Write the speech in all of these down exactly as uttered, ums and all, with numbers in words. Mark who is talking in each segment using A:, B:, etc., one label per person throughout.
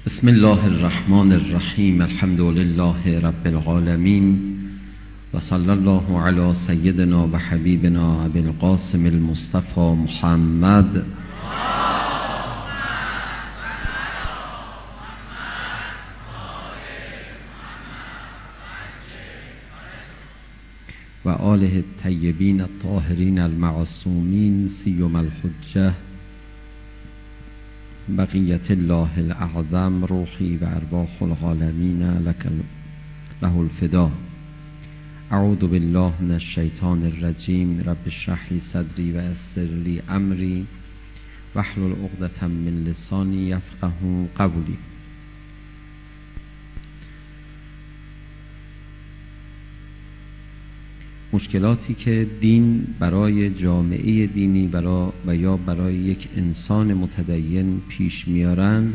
A: بسم الله الرحمن الرحیم. الحمد لله رب العالمین و صلی الله علی سیدنا و حبیبنا ابی القاسم المصطفى محمد و آله الطیبین الطاهرین المعصومین سیما الحجة بقیت الله الاعظم روحی و ارواح العالمین لک له الفدا. اعوذ بالله من الشیطان الرجیم. رب اشرح لی صدری و یسر لی امری واحلل عقدة من لسانی یفقهوا قولی. مشکلاتی که دین برای جامعه دینی برای و یا برای یک انسان متدین پیش میارن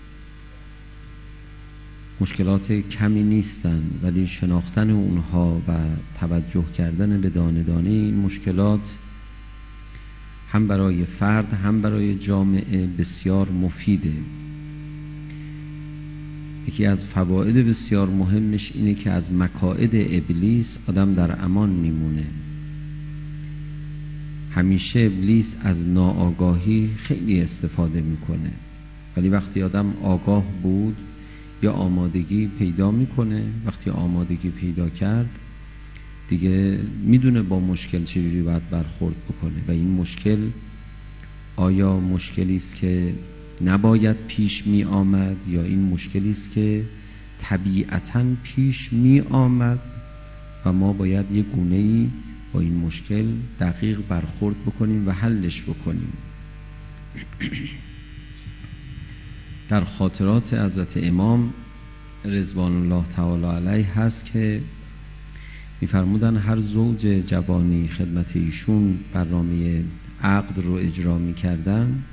A: مشکلات کمی نیستن، ولی شناختن اونها و توجه کردن به دانه دانه این مشکلات هم برای فرد هم برای جامعه بسیار مفیده. یکی از فواید بسیار مهمش اینه که از مکائد ابلیس آدم در امان میمونه. همیشه ابلیس از ناآگاهی خیلی استفاده میکنه، ولی وقتی آدم آگاه بود یا آمادگی پیدا میکنه، وقتی آمادگی پیدا کرد دیگه میدونه با مشکل چجوری باید برخورد بکنه و این مشکل آیا مشکلی است که نباید پیش می آمد یا این مشکلی است که طبیعتاً پیش می آمد و ما باید یک گونه‌ای با این مشکل دقیق برخورد بکنیم و حلش بکنیم. در خاطرات حضرت امام رضوان الله تعالی علیه هست که می‌فرمودن هر زوج جوانی خدمت ایشون برنامه عقد رو اجرا می‌کردن،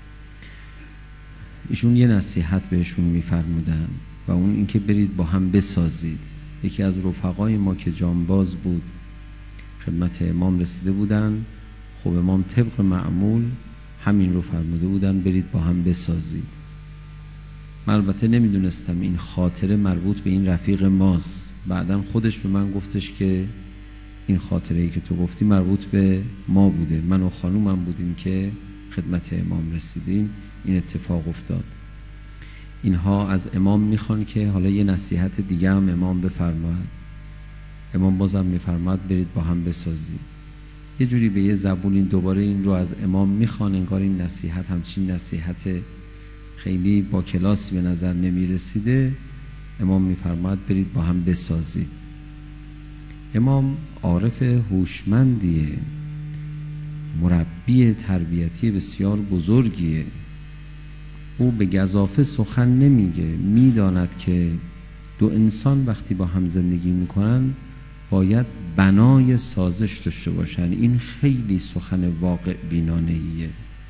A: ایشون یه نصیحت بهشون می‌فرمودن و اون اینکه برید با هم بسازید. یکی از رفقای ما که جانباز بود خدمت امام رسیده بودن، خب امام طبق معمول همین رو فرموده بودن برید با هم بسازید. من البته نمیدونستم این خاطره مربوط به این رفیق ماست. بعدن خودش به من گفتش که این خاطره‌ای که تو گفتی مربوط به ما بوده، من و خانومم بودیم که خدمت امام رسیدیم این اتفاق افتاد. اینها از امام میخوان که حالا یه نصیحت دیگه هم امام بفرماید. امام بازم میفرماید برید با هم بسازید. یه جوری به یه زبونی دوباره این رو از امام میخوان، انگار این نصیحت همچین نصیحت خیلی با کلاسی به نظر نمیرسیده. امام میفرماید برید با هم بسازید. امام عارف هوشمندیه، مربی تربیتی بسیار بزرگیه. او به گزافه سخن نمیگه، میداند که دو انسان وقتی با هم زندگی میکنن باید بنای سازش داشته باشن. این خیلی سخن واقع بینانه‌ایه.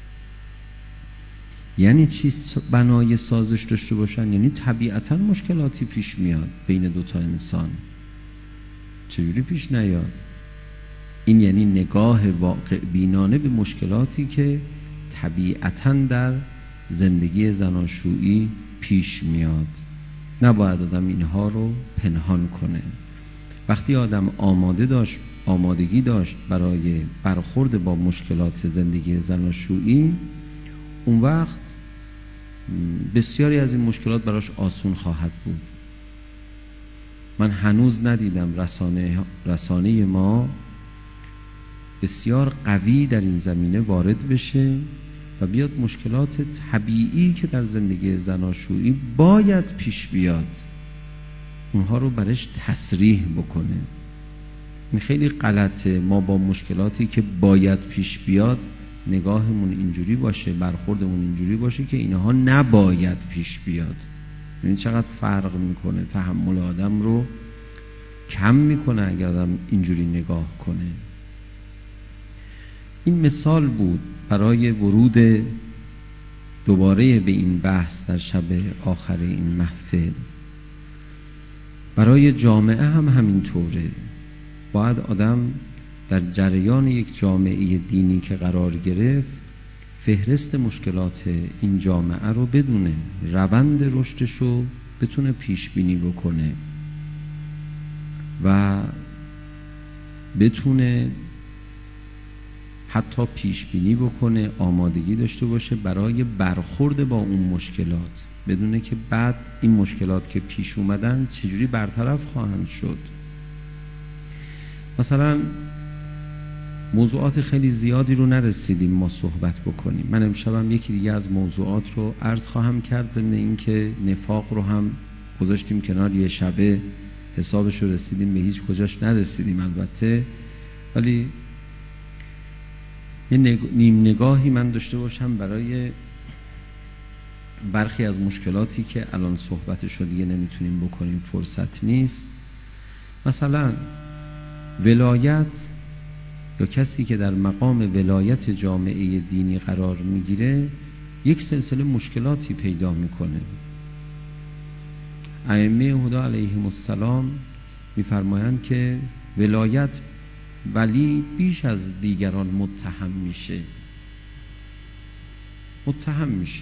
A: یعنی چی بنای سازش داشته باشن؟ یعنی طبیعتا مشکلاتی پیش میاد بین دو تا انسان، چجوری پیش نیاد؟ این یعنی نگاه واقع بینانه به مشکلاتی که طبیعتاً در زندگی زناشویی پیش میاد. نباید آدم اینها رو پنهان کنه. وقتی آدم آماده داشت آمادگی داشت برای برخورد با مشکلات زندگی زناشویی، اون وقت بسیاری از این مشکلات براش آسون خواهد بود. من هنوز ندیدم رسانه رسانه ما بسیار قوی در این زمینه وارد بشه و بیاد مشکلات طبیعی که در زندگی زناشویی باید پیش بیاد اونها رو برش تصریح بکنه. این خیلی غلطه. ما با مشکلاتی که باید پیش بیاد نگاهمون اینجوری باشه، برخوردمون اینجوری باشه که اینها نباید پیش بیاد. این چقدر فرق میکنه، تحمل آدم رو کم میکنه اگر آدم اینجوری نگاه کنه. این مثال بود برای ورود دوباره به این بحث در شب آخر این محفل. برای جامعه هم همینطوره. باید آدم در جریان یک جامعه دینی که قرار گرفت فهرست مشکلات این جامعه رو بدونه، روند رشدش رو بتونه پیش بینی بکنه و بتونه حتی پیش بینی بکنه، آمادگی داشته باشه برای برخورد با اون مشکلات، بدونه که بعد این مشکلات که پیش اومدن چجوری برطرف خواهند شد. مثلا موضوعات خیلی زیادی رو نرسیدیم ما صحبت بکنیم. من امشبم یکی دیگه از موضوعات رو عرض خواهم کرد، ضمن این که نفاق رو هم گذاشتیم کنار، یه شبه حسابش رو رسیدیم، به هیچ کجاش نرسیدیم البته، ولی یه نگ... نیم نگاهی من داشته باشم برای برخی از مشکلاتی که الان صحبتش رو دیگه نمیتونیم بکنیم، فرصت نیست. مثلا ولایت یا کسی که در مقام ولایت جامعه دینی قرار میگیره یک سلسله مشکلاتی پیدا میکنه. ائمه هدی علیهم السلام میفرمایند که ولایت ولی بیش از دیگران متهم میشه متهم میشه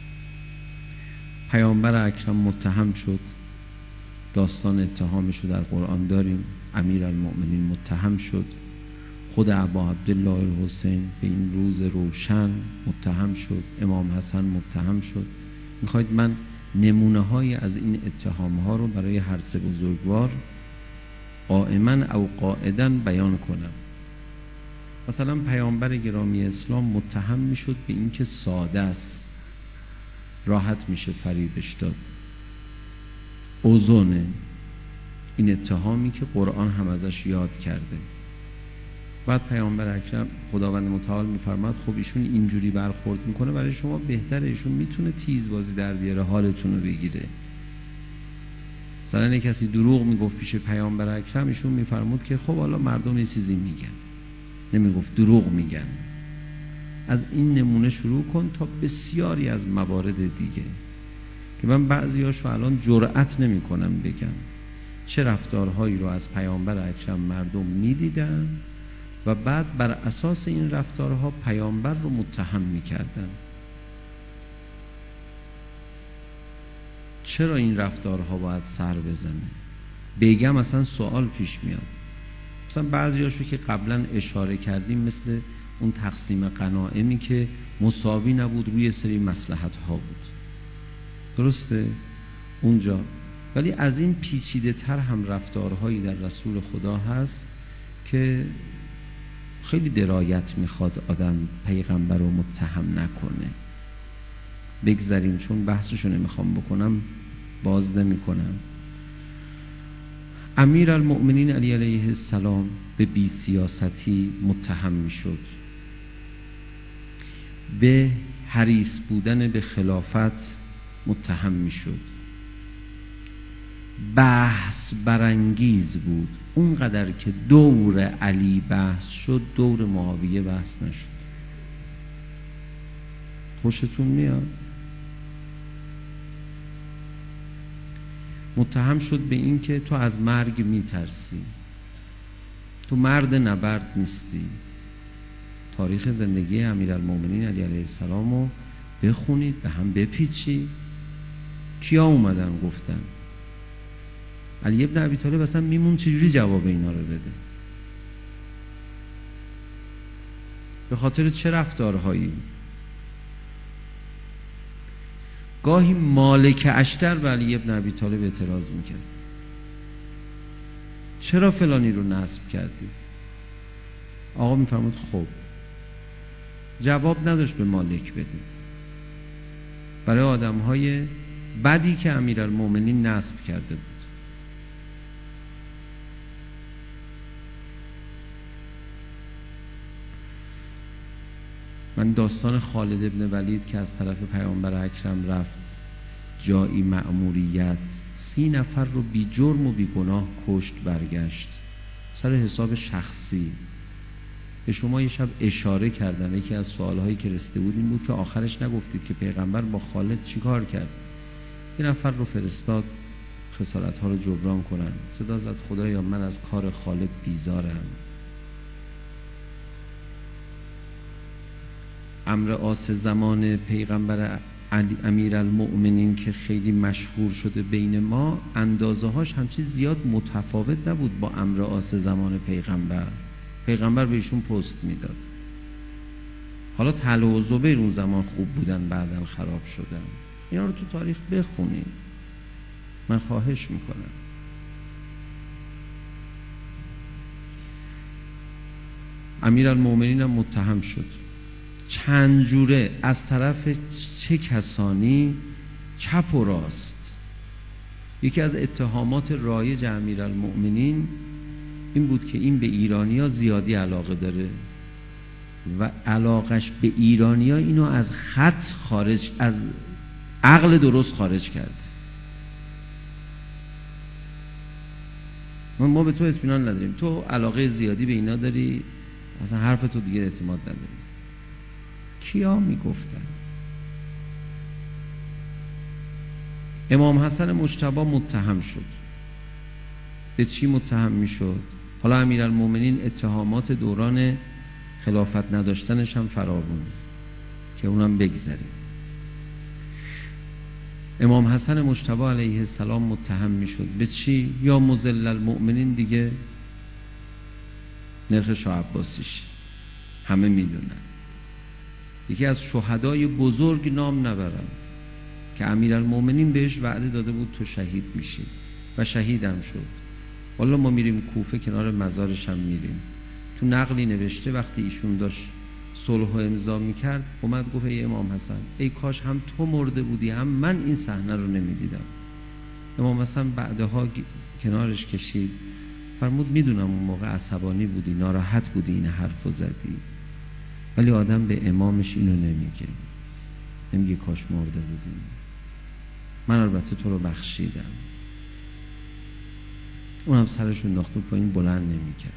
A: پیامبر اکرم متهم شد، داستان اتهامش رو در قرآن داریم. امیرالمؤمنین متهم شد، خود ابا عبدالله الحسین به این روز روشن متهم شد، امام حسن متهم شد. میخواید من نمونه های از این اتهام ها رو برای هر سه بزرگوار قائما او قاعدا بیان کنم. مثلا پیامبر گرامی اسلام متهم میشد به این که ساده است، راحت میشه فریبش داد، اوزونه، این اتهامی که قرآن هم ازش یاد کرده. بعد پیامبر اکرم خداوند متعال میفرماد خب ایشون اینجوری برخورد میکنه، برای شما بهتره، ایشون میتونه تیز بازی در بیاره، حالتون رو بگیره. مثلا کسی دروغ میگفت پیش پیامبر اکرم، ایشون میفرمود که خب حالا مردم یه چیزی میگن، نمیگفت دروغ میگن. از این نمونه شروع کن تا بسیاری از موارد دیگه که من بعضیاشو الان جرأت نمی کنم بگم چه رفتارهایی رو از پیامبر اکرم مردم میدیدن و بعد بر اساس این رفتارها پیامبر رو متهم میکردن. چرا این رفتارها باید سر بزنه؟ بگم اصلا سوال پیش میاد. مثلا بعضیاشو که قبلا اشاره کردیم، مثل اون تقسیم غنائمی که مساوی نبود، روی سری مصلحت ها بود، درسته اونجا. ولی از این پیچیده تر هم رفتارهایی در رسول خدا هست که خیلی درایت میخواد آدم پیغمبر رو متهم نکنه. بگذاریم چون بحثشو نمیخوام بکنم، باز نمی کنم. امیر المؤمنین علی علیه السلام به بی سیاستی متهم میشد، به حریص بودن به خلافت متهم میشد. بحث برانگیز بود، اونقدر که دور علی بحث شد دور معاویه بحث نشد. خوشتون میاد؟ متهم شد به این که تو از مرگ میترسی، تو مرد نبرد نیستی. تاریخ زندگی امیرالمومنین علی علیه السلام رو بخونید، به هم بپیچید. کیا اومدن گفتن؟ علی ابن ابی طالب اصلا میمون چجوری جواب اینا رو بده؟ به خاطر چه رفتارهایی؟ گاهی مالک اشتر به علی ابن ابی طالب اعتراض میکرد، چرا فلانی رو نصب کردی؟ آقا میفرمود خب، جواب نداشت به مالک بده. برای آدم های بدی که امیرالمومنین نصب کرده بود. من داستان خالد ابن ولید که از طرف پیامبر اکرم رفت جایی مأموریت، سی نفر رو بی جرم و بی گناه کشت، برگشت سر حساب شخصی. به شما یه شب اشاره کردم، یکی از سوالهایی که رسیده بود این بود که آخرش نگفتید که پیغمبر با خالد چی کار کرد؟ یه نفر رو فرستاد خسارت‌ها رو جبران کنن. صدا زد خدایا من از کار خالد بیزارم. عمرو عاص زمان پیغمبر امیرالمؤمنین که خیلی مشهور شده بین ما، اندازه هاش همچین زیاد متفاوت نبود با عمرو عاص زمان پیغمبر. پیغمبر بهشون پست میداد. حالا طلحه و زبیر اون زمان خوب بودن، بعداً خراب شدن. اینا رو تو تاریخ بخونید، من خواهش میکنم. امیرالمؤمنین هم متهم شد چند جوره، از طرف چه کسانی؟ چپ و راست. یکی از اتهامات رایج امیرالمؤمنین این بود که این به ایرانیا زیادی علاقه داره و علاقش به ایرانیا اینو از خط خارج، از عقل درست خارج کرد. ما به تو اطمینان نداریم، تو علاقه زیادی به اینا داری، اصلا حرف تو دیگه اعتماد نداریم. کیا میگفتن؟ امام حسن مجتبی متهم شد. به چی متهم میشد؟ حالا امیرالمؤمنین اتهامات دوران خلافت نداشتنش هم فراوون که اونم بگذاریم. امام حسن مجتبی علیه السلام متهم میشد به چی؟ یا مذل المؤمنین دیگه، نرخ شاه عباسیش همه میدونن. یکی از شهدای بزرگ نام نبرم که امیرالمؤمنین بهش وعده داده بود تو شهید میشی و شهیدم شد. والا ما میریم کوفه، کنار مزارش هم میریم. تو نقلی نوشته وقتی ایشون داشت صلح و امضا میکرد، اومد گفت ای امام حسن، ای کاش هم تو مرده بودی هم من این صحنه رو نمیدیدم. امام حسن بعدها کنارش کشید، فرمود میدونم اون موقع عصبانی بودی، ناراحت بودی، این حرفو زدی، ولی آدم به امامش اینو نمیگه، نمیگه کاش مرده بودی. من البته تو رو بخشیدم. اونم سرش رو انداخته پایین، بلند نمیکرد.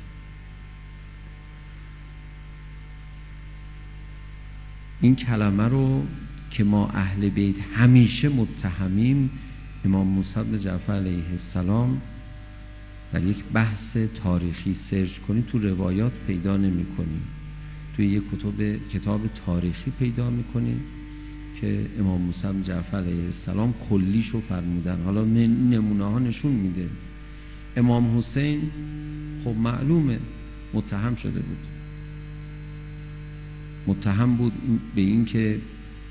A: این کلمه رو که ما اهل بیت همیشه متهمیم، امام موسی بن جعفر علیه السلام در یک بحث تاریخی سرچ کنید تو روایات پیدا نمی کنید. توی یک کتاب کتاب تاریخی پیدا می کنید که امام موسی بن جعفر علیه السلام کلیشو فرمودن. حالا نمونه ها نشون میده. امام حسین خب معلومه متهم شده بود، متهم بود به این که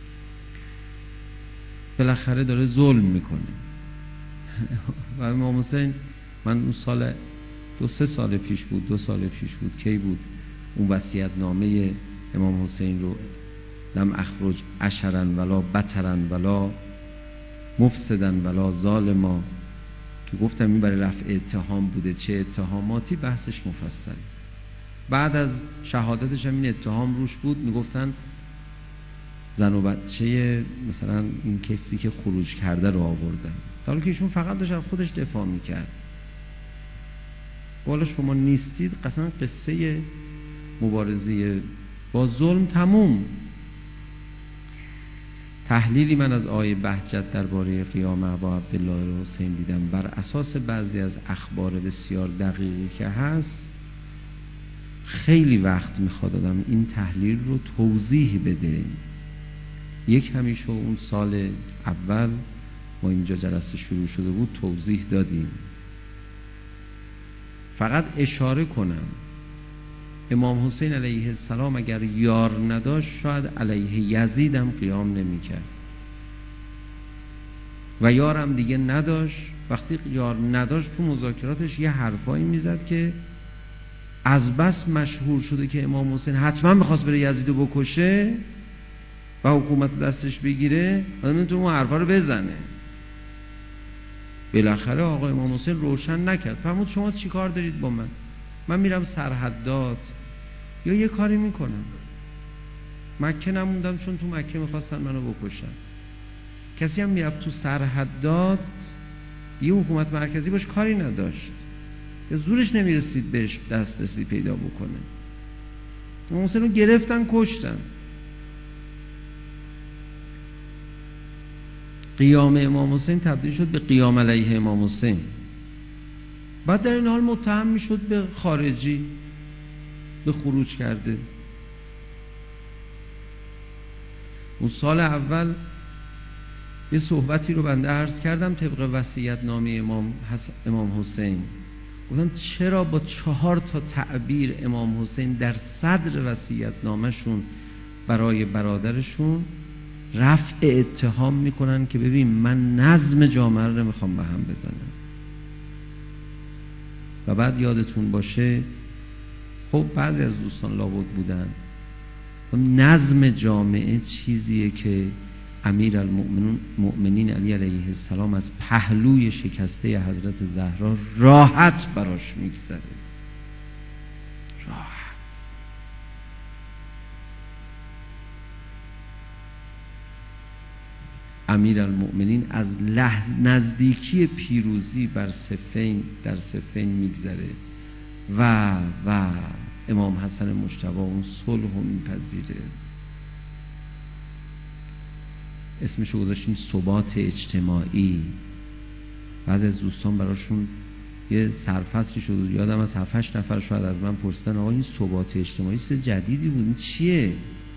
A: بالاخره داره ظلم میکنه. و امام حسین، من اون سال دو سه سال پیش بود دو سال پیش بود کی بود اون وصیت نامه امام حسین رو لم اخرج عشرا ولا بطرا ولا مفسدا ولا ظالما، که گفتم این برای رفع اتهام بوده، چه اتهاماتی، بحثش مفصل. بعد از شهادتش هم این اتهام روش بود، میگفتن زن و بچه مثلا این کسی که خروج کرده رو آوردن، در حالی که ایشون فقط داشت از خودش دفاع میکرد. والا شما نیستید، قسم قصه مبارزه با ظلم تموم. تحلیلی من از آیه بهجت درباره قیام ابا عبدالله حسین دیدم، بر اساس بعضی از اخبار بسیار دقیقی که هست. خیلی وقت میخواد آدم این تحلیل رو توضیح بده. یک همیشه اون سال اول ما اینجا جلسه شروع شده بود توضیح دادیم. فقط اشاره کنم امام حسین علیه السلام اگر یار نداشت شاید علیه یزید هم قیام نمی کرد و یارم دیگه نداشت. وقتی یار نداشت تو مذاکراتش یه حرفایی میزد که از بس مشهور شده که امام حسین حتما میخواست بره یزیدو بکشه و حکومت دستش بگیره، آدم نمیتونه اون حرفا رو بزنه. بالاخره آقا امام حسین روشن نکرد، فرمود شما چی کار دارید با من؟ من میرم سرحدات یا یه کاری میکنم. مکه نموندم چون تو مکه میخواستن منو بکشن. کسی هم میرفت تو سرحدات یه حکومت مرکزی باش کاری نداشت یا زورش نمیرسید بهش دسترسی پیدا بکنه. امام حسین رو گرفتن کشتن. قیام امام حسین تبدیل شد به قیام علیه امام حسین. بعد در این حال متهم میشد به خارجی، به خروج کرده. اون سال اول یه صحبتی رو بنده عرض کردم طبق وصیت نامه امام, حس... امام حسین. گفتم چرا با چهار تا تعبیر امام حسین در صدر وصیت نامهشون برای برادرشون رفع اتهام میکنن که ببین من نظم جامعه رو میخوام به هم بزنم. و بعد یادتون باشه خب بعضی از دوستان لابد بودن، نظم جامعه چیزیه که امیر المؤمنین علی علیه السلام از پهلوی شکسته حضرت زهرا راحت براش میگذره. راحت. امیر المؤمنین از نزدیکی پیروزی بر صفین در صفین میگذره و و امام حسن مجتبی اون صلح رو میپذیره. اسمشو گذاشتیم ثبات اجتماعی. بعضی از دوستان براشون یه سرفصلی شد، یادم از هفت هشت نفر شاید از من پرسیدن آقا این ثبات اجتماعی چیز جدیدی بود، این چیه؟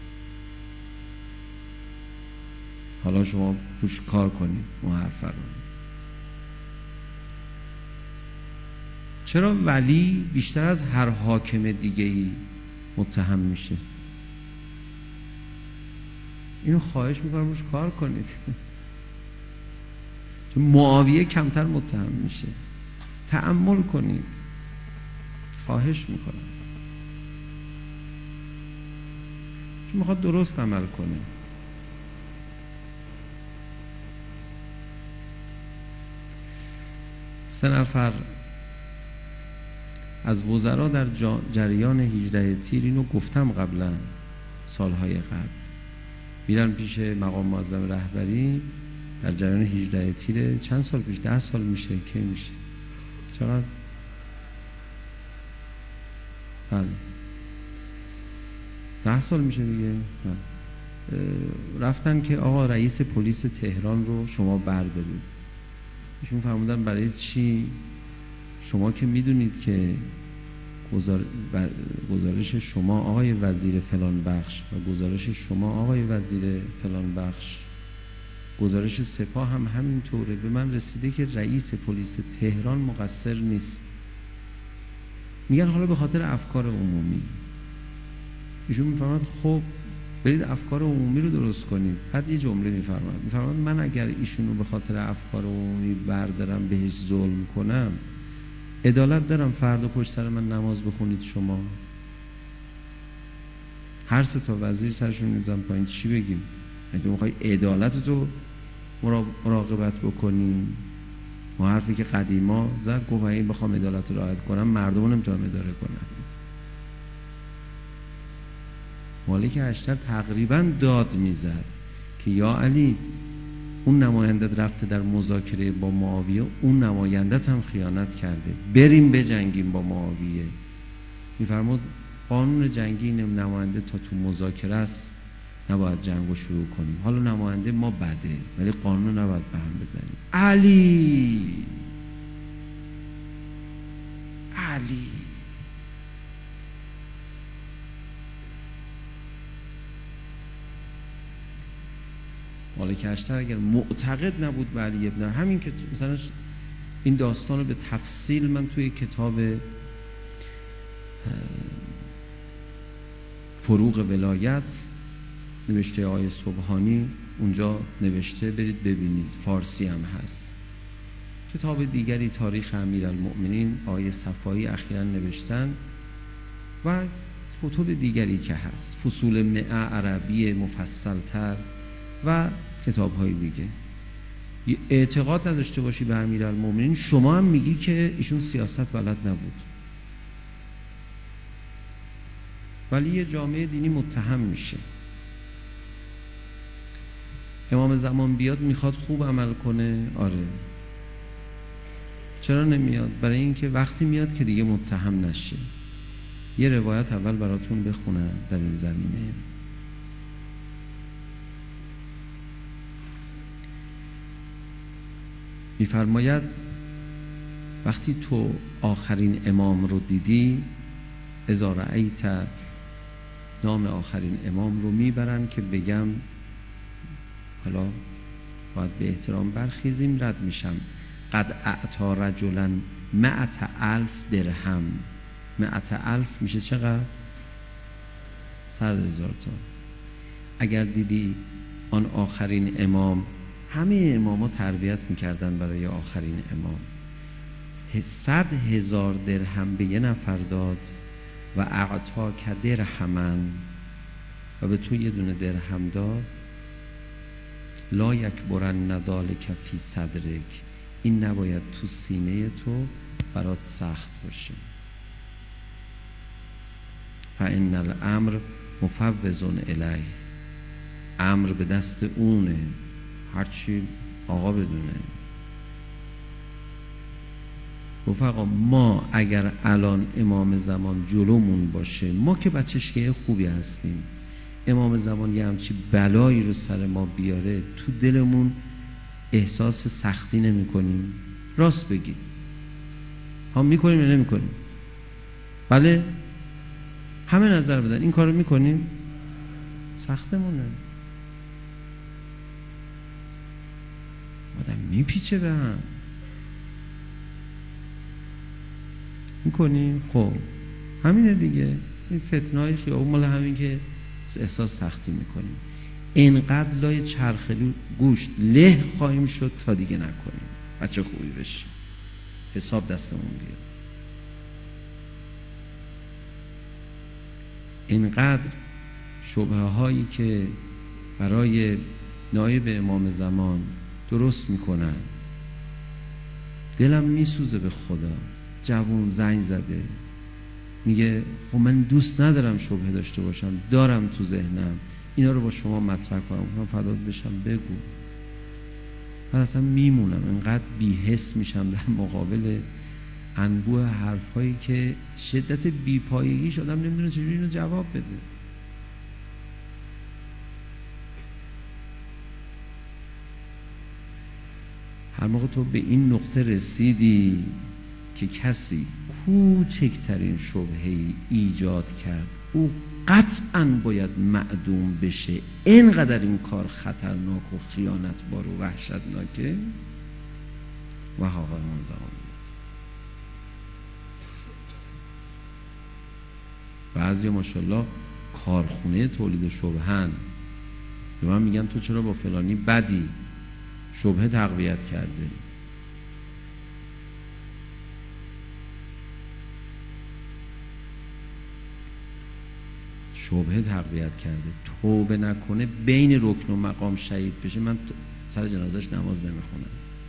A: حالا شما روش کار کنید اون حرف رو. چرا ولی بیشتر از هر حاکم دیگه‌ای متهم میشه؟ اینو خواهش میکنم روش کار کنید. چون معاویه کمتر متهم میشه. تأمل کنید، خواهش میکنم. چون میخواد درست عمل کنه. سه نفر از وزرا در جریان هجده تیر، اینو گفتم قبلا سالهای قبل، میرن پیش مقام معظم رهبری در جریان هجده تیر. چند سال پیش؟ ده سال میشه که میشه چقدر؟ بله ده سال میشه دیگه. رفتن که آقا رئیس پلیس تهران رو شما بردارید. ایشون فرمودن برای چی؟ شما که میدونید که گزارش شما آقای وزیر فلان بخش و گزارش شما آقای وزیر فلان بخش، گزارش سپاه هم همینطوره، به من رسیده که رئیس پلیس تهران مقصر نیست. میگن حالا به خاطر افکار عمومی. ایشون میفرماد خب برید افکار عمومی رو درست کنید. بعد یه جمله میفرماد میفرماد من اگر ایشون رو به خاطر افکار عمومی بردارم بهش ظلم کنم، عدالت دارم فردا پشت سر من نماز بخونید شما؟ هر سه تا وزیر سرشون میزن پایین، چی بگیم؟ اگه میخوای عدالت تو مراقبت بکنیم، ما حرفی که قدیما زد گفت این بخوام عدالت رو رعایت کنم مردم رو نمیتونم اداره کنم. مالک اشتر تقریبا داد میزد که یا علی اون نمایندت رفته در مذاکره با معاویه، اون نمایندت هم خیانت کرده، بریم بجنگیم با معاویه. میفرمود قانون جنگی این نماینده تا تو مذاکره است نباید جنگو شروع کنیم. حالا نماینده ما بده ولی قانون نباید به هم بزنیم. علی علی مالک اشتر اگر معتقد نبود به علی ابن، همین که مثلا این داستان رو به تفصیل من توی کتاب فروغ ولایت نوشته آیه سبحانی اونجا نوشته، برید ببینید، فارسی هم هست. کتاب دیگری تاریخ امیرالمؤمنین آیه صفایی اخیراً نوشتن و کتب دیگری که هست، فصول مئه عربی مفصل تر و کتاب های دیگه. اعتقاد نداشته باشی به امیرالمؤمنین، شما هم میگی که ایشون سیاست بلد نبود، ولی یه جامعه دینی متهم میشه. امام زمان بیاد میخواد خوب عمل کنه، آره. چرا نمیاد؟ برای اینکه وقتی میاد که دیگه متهم نشه. یه روایت اول براتون بخونم در این زمینه. میفرماید وقتی تو آخرین امام رو دیدی، اذا رأیت، نام آخرین امام رو میبرن که بگم حالا باید به احترام برخیزیم. رد میشم. قد اعطا رجلا مئت الف درهم. مئت الف میشه چقدر؟ صد هزار تا. اگر دیدی آن آخرین امام، همه اماما تربیت میکردن برای آخرین امام، صد هزار درهم به یه نفر داد و اعطا که درهمن، و به تو یه دونه درهم داد، لا یکبرن ذلک فی صدرک، این نباید تو سینه تو برات سخت باشه. فان الامر مفوض الیه، امر به دست اونه، هرچی آقا بدونه. رفقا ما اگر الان امام زمان جلومون باشه، ما که بچه‌شکه خوبی هستیم، امام زمان یه همچی بلایی رو سر ما بیاره، تو دلمون احساس سختی نمی کنیم؟ راست بگید، ها میکنیم یا نمی کنیم؟ بله؟ همه نظر بدن، این کار رو میکنیم؟ سختمونه، آدم میپیچه به هم. میکنیم؟ خب همینه دیگه، این فتنه‌های خیابون مال همین که احساس سختی میکنیم. اینقدر لای چرخلو گوشت له خواهیم شد تا دیگه نکنیم، بچه خوبی بشیم، حساب دستمون بیاد. اینقدر شبهه هایی که برای نایب امام زمان درست میکنن، دلم میسوزه به خدا. جوون زنگ زده میگه خب من دوست ندارم شبهه داشته باشم، دارم تو ذهنم، اینا رو با شما مطرح کنم. من فدات بشم بگو. من اصلا میمونم، انقدر بی‌حس میشم در مقابل انبوه حرفایی که شدت بی‌پایگیش آدم نمیدونه چجوری اینو جواب بده. هر موقع تو به این نقطه رسیدی که کسی کوچکترین شبهه‌ای ایجاد کرد، او قطعاً باید معدوم بشه. اینقدر این کار خطرناک و خیانتبار و وحشتناکه. و حاقا امام زمان بعضی ماشاءالله کارخونه تولید شبهن، به من میگن تو چرا با فلانی بدی، شبهه تقویت کرده. شبهه تقویت کرده، توبه نکنه بین رکن و مقام شهید بشه، من سر جنازش نماز نمیخونم.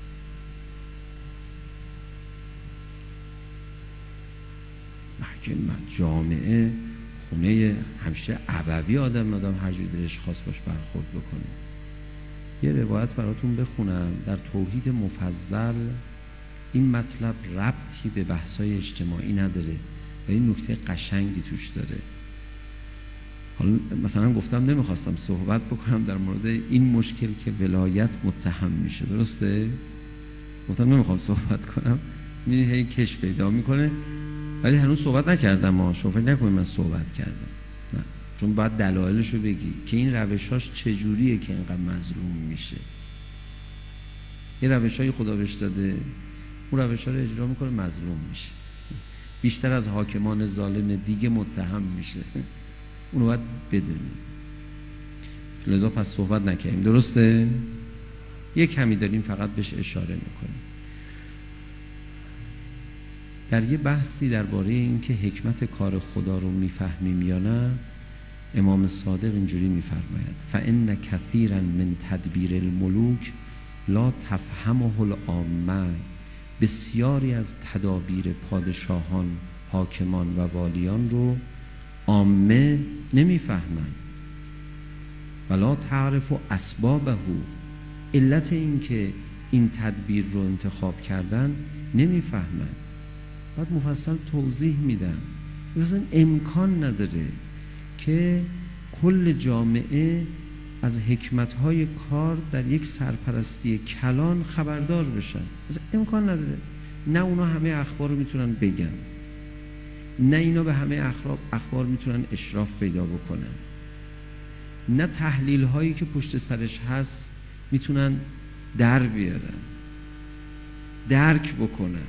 A: من جامعه خونه همیشه ابوی آدم آدم هر جوری دلش خواست باش برخورد بکنه. یه روایت براتون بخونم در توحید مفضل. این مطلب ربطی به بحثای اجتماعی نداره و این نکته قشنگی توش داره. حالا مثلا گفتم نمیخواستم صحبت بکنم در مورد این مشکل که ولایت متهم میشه، درسته؟ گفتم نمیخوام صحبت کنم، میدونی هی کش پیدا میکنه، ولی هنوز صحبت نکردم. ما شما فکر نکنید من صحبت کردم، نه، چون باید دلایلشو بگی که این روشاش چجوریه که اینقدر مظلوم میشه. یه روشای خدا بهش داده، اون روشا رو اجرا میکنه، مظلوم میشه، بیشتر از حاکمان ظالم دیگه متهم میشه. اونو باید بدونیم. لذا پس صحبت نکنیم، درسته؟ یه کمی داریم فقط بهش اشاره میکنیم. در یه بحثی درباره این که حکمت کار خدا رو میفهمیم یا نه، امام صادق اینجوری میفرماید: فإن کثیرا من تدبیر الملوک لا تفهمه العامه. بسیاری از تدابیر پادشاهان، حاکمان و والیان رو عامه نمیفهمن. ولا تعرف اسبابه، علت این که این تدبیر رو انتخاب کردن نمیفهمن. بعد مفصل توضیح میدن. مثلا امکان نداره که کل جامعه از حکمتهای کار در یک سرپرستی کلان خبردار بشن. مثلا امکان نداره. نه اونا همه اخبار رو میتونن بگن، نه اینا به همه اخبار میتونن اشراف پیدا بکنن، نه تحلیل هایی که پشت سرش هست میتونن در بیارن، درک بکنن.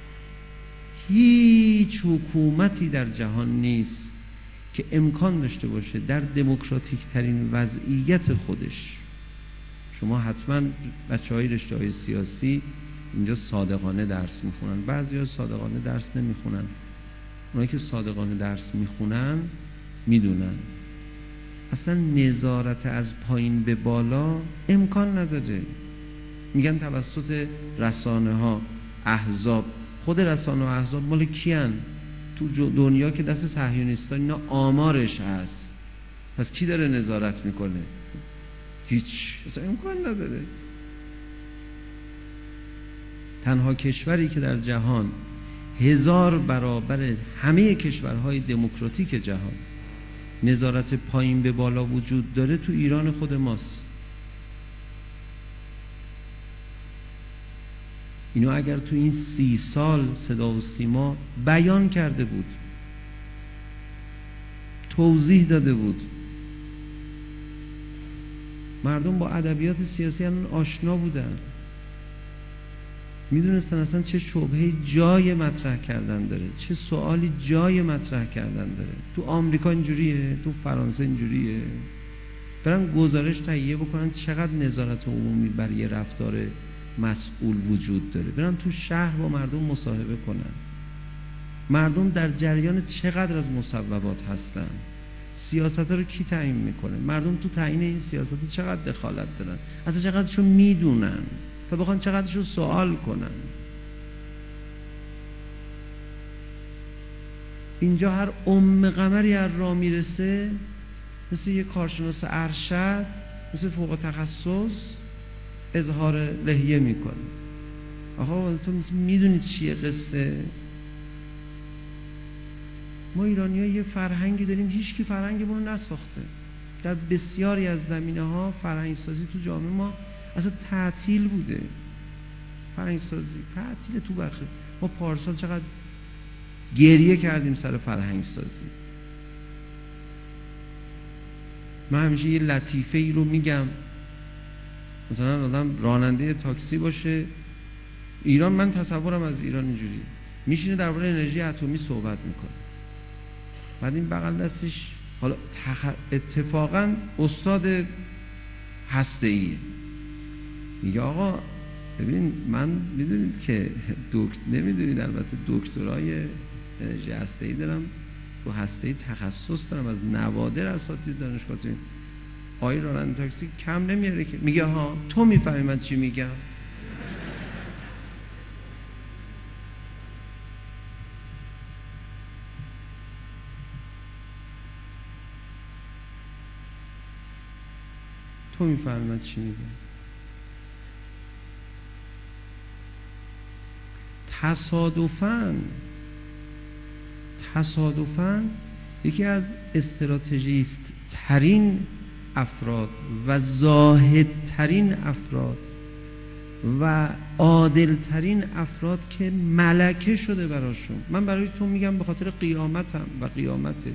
A: هیچ حکومتی در جهان نیست که امکان داشته باشه در دموکراتیک ترین وضعیت خودش. شما حتما بچه های رشته های سیاسی اینجا صادقانه درس میخونن، بعضی ها صادقانه درس نمیخونن. اونایی که صادقانه درس میخونن میدونن اصلا نظارت از پایین به بالا امکان نداره. میگن توسط رسانه ها، احزاب. خود رسانه و احزاب مال کیان؟ تو دنیا که دست صهیونیستان، اینا آمارش هست. پس کی داره نظارت میکنه؟ هیچ، اصلا امکان نداره. تنها کشوری که در جهان هزار برابر همه کشورهای دموکراتیک جهان نظارت پایین به بالا وجود داره تو ایران خود ماست. اینو اگر تو این سی سال صدا و سیما بیان کرده بود، توضیح داده بود، مردم با ادبیات سیاسی هم آشنا بودن، میدونستن اصلا چه شبهه جای مطرح کردن داره، چه سوالی جای مطرح کردن داره. تو آمریکا اینجوریه، تو فرانسه اینجوریه. برن گزارش تهیه بکنن چقدر نظارت عمومی بر یه رفتار مسئول وجود داره، برن تو شهر با مردم مصاحبه کنن، مردم در جریان چقدر از مصوبات هستن، سیاست ها رو کی تعیین میکنه، مردم تو تعیین این سیاست چقدر دخالت دارن، اصلا چقدرشو میدونن تا بخوان چقدرشو سوال کنن. اینجا هر ام قمری هر را میرسه مثل یه کارشناس ارشد، مثل فوق تخصص اظهار لحیه میکنه. آقا تو میدونی چیه قصه؟ ما ایرانی ها یه فرهنگی داریم هیچ کی فرهنگمون رو نساخته. در بسیاری از زمینه ها فرهنگ سازی تو جامعه ما اصلا تعطیل بوده. فرهنگ سازی تعطیل تو برخی. ما پارسال چقدر گریه کردیم سر فرهنگ سازی. من همیشه یه لطیفه ای رو میگم، مثلا آدم راننده تاکسی باشه ایران، من تصورم از ایران اینجوری میشینه درباره انرژی اتمی صحبت میکنه، بعد این بغل دستش حالا تخ... اتفاقا استاد هسته‌ایه، میگه آقا ببین من میدونید که دکتر نمیدونید البته دکترای انرژی هسته‌ای دارم، تو هسته‌ای تخصص دارم، از نوادر اساتید دانشگاه تو آقای راننده تاکسی کم نمیاره که میگه ها تو میفهمی من چی میگم. تو میفهمی من چی میگم. تصادفاً تصادفاً یکی از استراتژیست ترین افراد و زاهد ترین افراد و عادل ترین افراد که ملکه شده براشون، من برای تو میگم به خاطر قیامتم و قیامتت،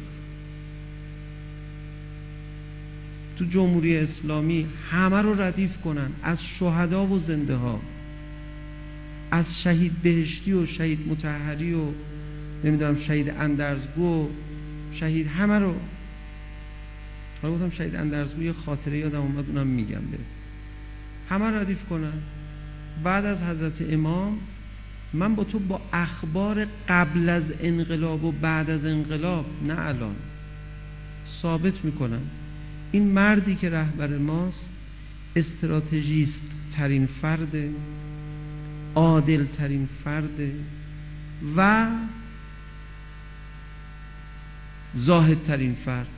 A: تو جمهوری اسلامی همه رو ردیف کنن، از شهدا و زنده ها، از شهید بهشتی و شهید مطهری و نمیدونم شهید اندرزگو، شهید همه رو. حالا گفتم شهید اندرزگو یه خاطره یادم اومد اونم میگم به همه ردیف کنن. بعد از حضرت امام من با تو با اخبار قبل از انقلاب و بعد از انقلاب، نه الان، ثابت میکنم این مردی که رهبر ماست استراتژیست ترین فرد، عادل ترین فرد و زاهد ترین فرد.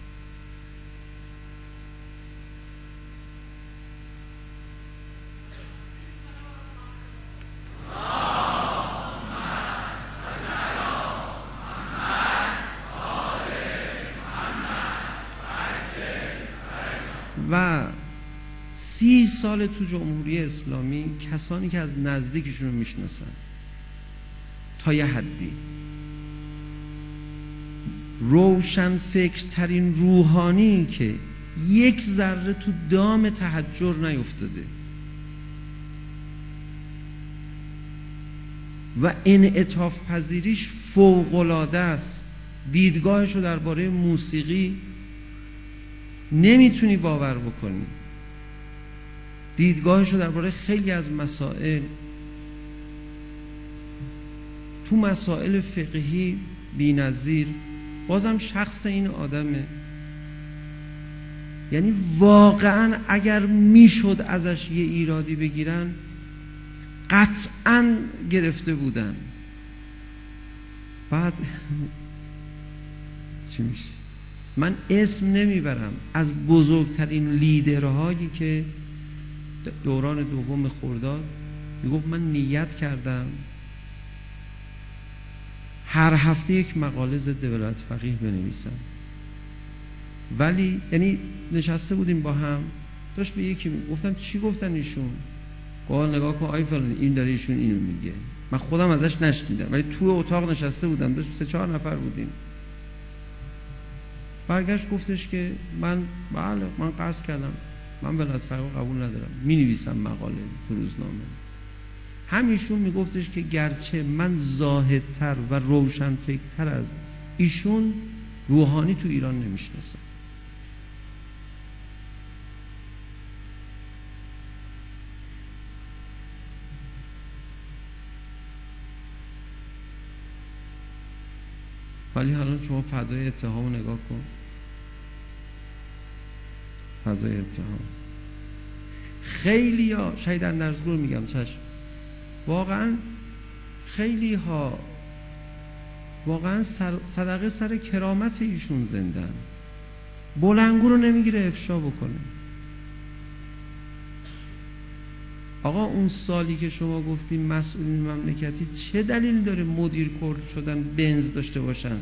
A: و سی سال تو جمهوری اسلامی کسانی که از نزدیکشون رو میشناسن تا یه حدی، روشن فکر ترین روحانی که یک ذره تو دام تحجر نیفتاده و انعطاف پذیریش فوق‌العاده است. دیدگاهشو درباره موسیقی نمیتونی باور بکنی، دیدگاهشو درباره خیلی از مسائل، تو مسائل فقهی بی‌نظیر. بازم شخص این آدمه، یعنی واقعا اگر میشد ازش یه ایرادی بگیرن قطعا گرفته بودن. بعد چی میشه؟ من اسم نمیبرم، از بزرگترین لیدرهایی که دوران دوم خرداد میگفت من نیت کردم هر هفته یک مقاله ضد ولایت فقیه بنویسم، ولی یعنی نشسته بودیم با هم، داشت به یکی گفتم چی گفتن ایشون؟ گفت نگاه کن آی فلان این داره ایشون اینو میگه. من خودم ازش نشنیدم ولی تو اتاق نشسته بودم، داشت سه چهار نفر بودیم. برگشت گفتش که من بله من قصد کردم، من ولایت فقیه قبول ندارم، می نویسم مقاله تو روزنامه. همیشون میگفتش که گرچه من زاهدتر و روشنفکرتر از ایشون روحانی تو ایران نمیشناسم. ولی حالا شما فضای اتهام رو نگاه کن، فضای اتهام. خیلی ها شاید اندرزگور میگم چشم، واقعا خیلی ها واقعا صدقه سر کرامت ایشون زندن، بلنگو رو نمیگیره افشا بکنه. آقا اون سالی که شما گفتیم مسئولین مملکتی چه دلیل داره مدیر کرد شدن بنز داشته باشن،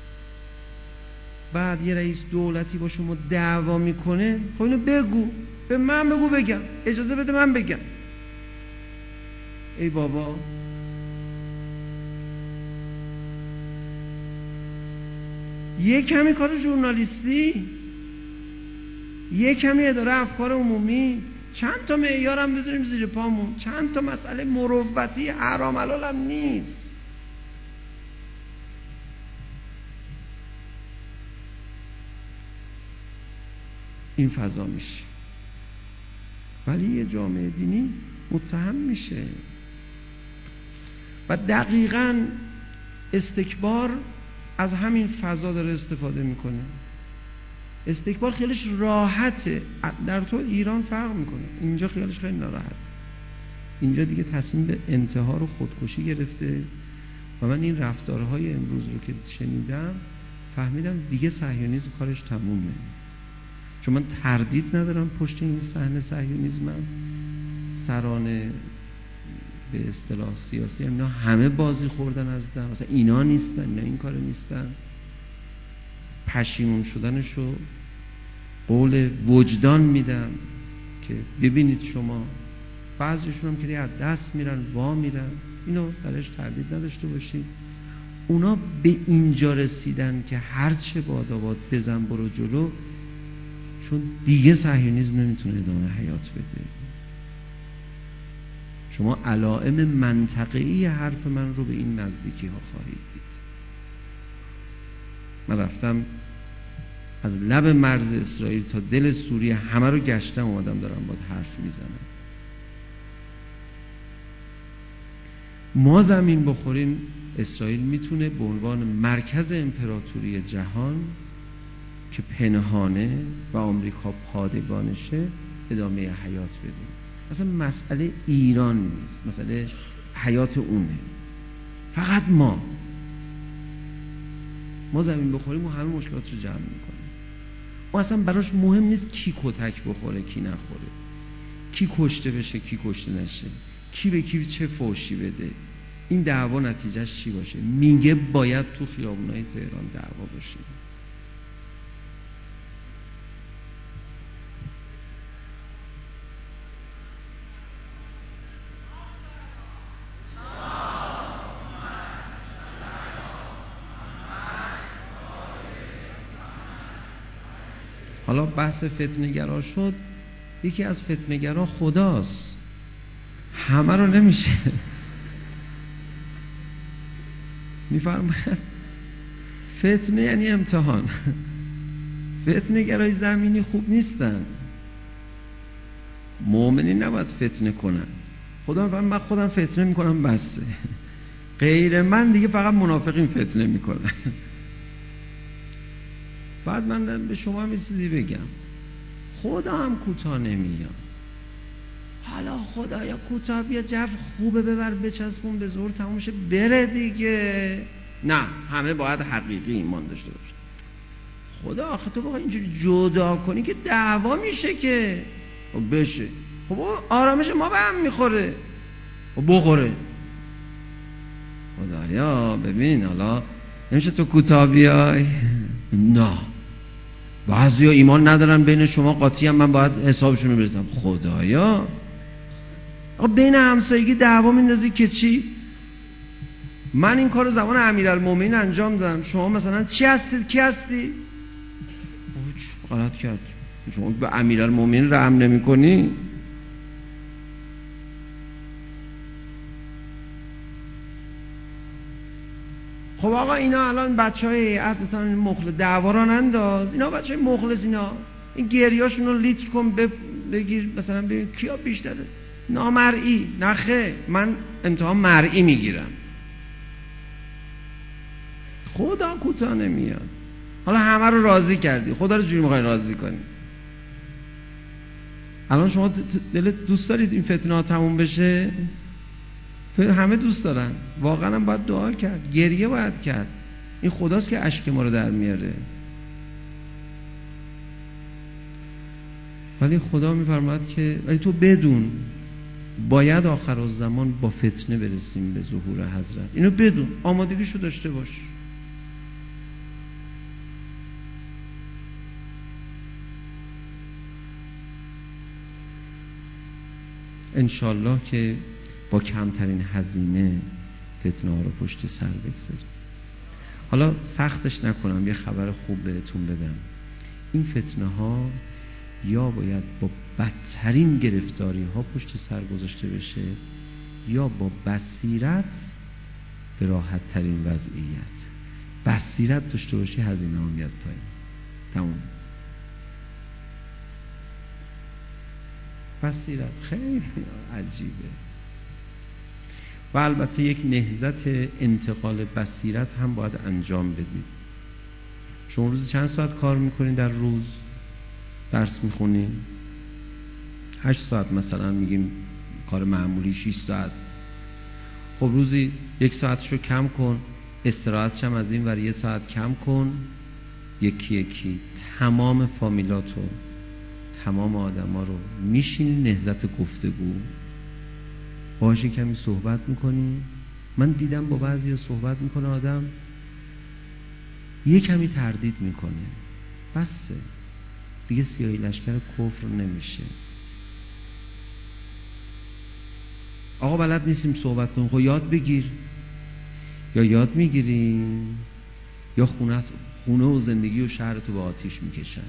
A: بعد یه رئیس دولتی با شما دعوا میکنه؟ خب اینو بگو، به من بگو بگم، اجازه بده من بگم. ای بابا یه کمی کار ژورنالیستی، یه کمی اداره افکار عمومی، چند تا معیارم بذاریم زیر پامون، چند تا مسئله مروتی حرام حلال هم نیست. این فضا میشه، ولی یه جامعه دینی متهم میشه. و دقیقاً استکبار از همین فضا داره استفاده میکنه. استکبار خیالش راحته، در تو ایران فرق میکنه، اینجا خیالش خیلی ناراحت، اینجا دیگه تصمیم به انتحار و خودکشی گرفته. و من این رفتارهای امروز رو که شنیدم فهمیدم دیگه صهیونیسم کارش تمومه. چون من تردید ندارم پشت این صحنه صهیونیسمم، سران به اصطلاح سیاسی اینا همه بازی خوردن از دم، مثلا اینا نیستن، اینا این کار نیستن. پشیمون شدنشو قول وجدان میدم که ببینید شما، بعضیشون هم که دیگه از دست میرن وا میرن، اینو درش تردید نداشته باشید. اونا به اینجا رسیدن که هرچه باداباد بزن برو جلو، چون دیگه صهیونیسم نمیتونه ادامه حیات بده. شما علائم منطقه‌ای حرف من رو به این نزدیکی ها خواهید دید. من رفتم از لب مرز اسرائیل تا دل سوریه همه رو گشتم، اومدم دارم باید حرف میزنم. ما زمین بخوریم اسرائیل میتونه به عنوان مرکز امپراتوری جهان که پنهانه و آمریکا پادگانشه ادامه حیات بده. اصلا مسئله ایران نیست، مسئله حیات اونه. فقط ما ما زمین بخوریم و همه مشکلات رو جمع میکنیم. و اصلا براش مهم نیست کی کتک بخوره کی نخوره، کی کشته بشه کی کشته نشه، کی به کی چه فوشی بده، این دعوا نتیجهش چی باشه. میگه باید تو خیابونای تهران دعوا باشه. حالا بحث فتنه‌گرا شد، یکی از فتنه‌گرا خداست، همه رو نمیشه. میفرماید فتنه یعنی امتحان. فتنه گرای زمینی خوب نیستن، مؤمنی نباید فتنه کنن. خدا میفرماید من خودم فتنه میکنم بسه، غیر من دیگه فقط منافقین فتنه میکنن. بعد من به شما یه چیزی بگم، خدا هم کوتاه نمیاد. حالا خدایا کوتاه بیا، جو خوبه ببر بچسبون به زور تموم شه بره دیگه. نه، همه باید حقیقی ایمان داشته باشه. خدا آخه تو بخوای اینجوری جدا کنی که دعوا میشه که بشه. خب آرامش ما به هم میخوره و بخوره. خدایا ببین حالا نمیشه تو کوتاه بیای. نه، بعضی ها ایمان ندارن بین شما قاطی هم، من باید حسابشون رو برسم. خدایا آقا بین همسایگی دعوا میندازی که چی؟ من این کار رو زمان امیرالمومنین انجام دادم. شما مثلا چی هستید؟ کی هستی؟ غلط کرد. شما به امیرالمومنین رحم نمی کنی؟ خب آقا اینا الان بچه های هیئت مثلا مخلص دعوا را ننداز، اینا بچه های مخلص، اینا این گریاشون رو لیتر کن بگیر مثلا ببین کیا بیشتره. نامرئی نخه، من امتحان مرئی میگیرم. خدا کوتاه نمیاد. حالا همه رو راضی کردی، خدا رو جوری میخوای راضی کنی؟ الان شما دلت دوست دارید این فتنه ها تموم بشه؟ همه دوست دارن، واقعا هم باید دعا کرد، گریه باید کرد. این خداست که اشک ما رو در میاره. ولی خدا میفرماید که ولی تو بدون باید آخر الزمان با فتنه برسیم به ظهور حضرت. اینو بدون، آمادگیشو داشته باش. انشالله که با کمترین هزینه فتنه ها رو پشت سر بگذاریم. حالا سختش نکنم، یه خبر خوب بهتون بدم. این فتنه ها یا باید با بدترین گرفتاری ها پشت سر گذاشته بشه، یا با بصیرت به راحت ترین وضعیت. بصیرت داشته باشی هزینه ها میاد پایین. تموم. بصیرت خیلی عجیبه. و البته یک نهضت انتقال بصیرت هم باید انجام بدید. شما روزی چند ساعت کار میکنین؟ در روز درس میخونین؟ هشت ساعت مثلا میگیم کار معمولی شش ساعت. خب روزی یک ساعتشو کم کن، استراحتش هم از این ور یه ساعت کم کن. یکی یکی تمام فامیلاتو، تمام آدما رو میشینی نهضت گفتگو باهاش کمی صحبت میکنی. من دیدم با بعضیا صحبت میکنه آدم یه کمی تردید میکنه، بسه دیگه سیاهی لشکر کفر نمیشه. آقا بلد نیستیم صحبت کنیم، خب یاد بگیر. یا یاد میگیری یا خونه خونه و زندگی و شهرتو به آتیش میکشن.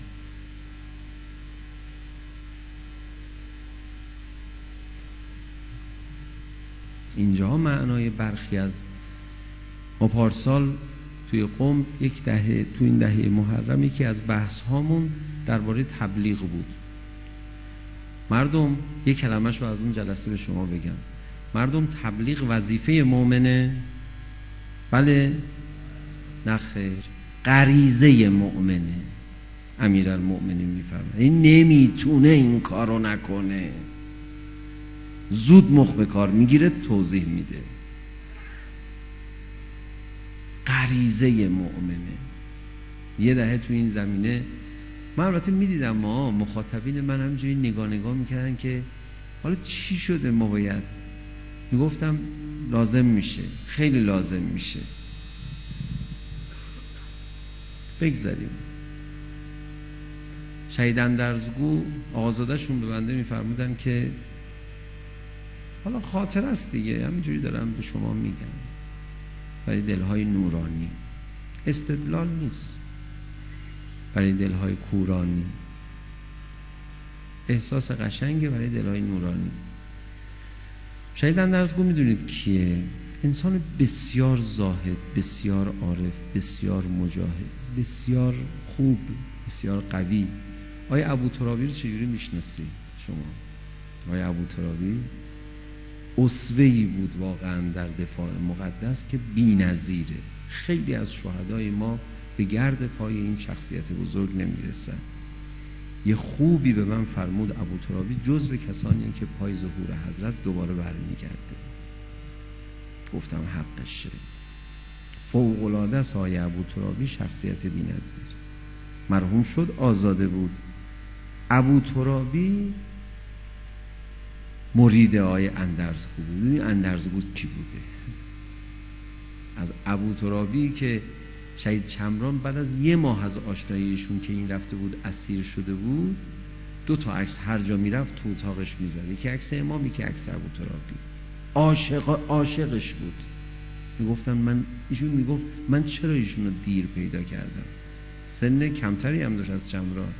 A: اینجا معنای برخی از ما پارسال توی قم یک دهه تو این دهه محرم یکی از بحث هامون درباره تبلیغ بود. مردم یک کلمه‌ش رو از اون جلسه به شما بگم. مردم تبلیغ وظیفه مؤمنه؟ بله؟ نه خیر، غریزه مؤمنه. امیرالمؤمنین میفرماید این نمیتونه این کارو نکنه. زود مخ به کار میگیره، توضیح میده. غریزه مؤمنه. یه دهه تو این زمینه من البته میدیدم، ما مخاطبین من همینجوری نگاه نگاه میکردن که حالا چی شده ما باید. میگفتم لازم میشه، خیلی لازم میشه. بگذاریم. شهید اندرزگو آقازاده‌شون به بنده میفرمودن که حالا خاطر است دیگه، همینجوری دارم به شما میگم، برای دلهای نورانی، استدلال نیست، برای دلهای کورانی. احساس قشنگه برای دلهای نورانی. شهید اندرزگو میدونید کیه؟ انسان بسیار زاهد، بسیار عارف، بسیار مجاهد، بسیار خوب، بسیار قوی. آیا ابوترابی رو چجوری میشناسی شما؟ آیا ابوترابی اسوه‌ای بود واقعا در دفاع مقدس که بی‌نظیره. خیلی از شهدای ما به گرد پای این شخصیت بزرگ نمیرسن. یه خوبی به من فرمود ابوترابی جزو کسانیه که پای ظهور حضرت دوباره برمیگرده. گفتم حقشه. فوق‌العاده است آقای ابوترابی، شخصیت بی‌نظیر. مرحوم شد، آزاده بود. ابوترابی مرید آقای اندرزگو بود. این اندرزگو کی بوده؟ از ابوترابی که شهید شمران بعد از یه ماه از آشناییشون که این رفته بود اسیر شده بود، دو تا عکس هر جا میرفت تو اتاقش میزد، یکی عکس امام، یکی عکس ابوترابی. عاشق عاشقش بود. میگفتن من ایشون میگفت من چرا ایشون رو دیر پیدا کردم، سن کمتری هم داشت از شمران.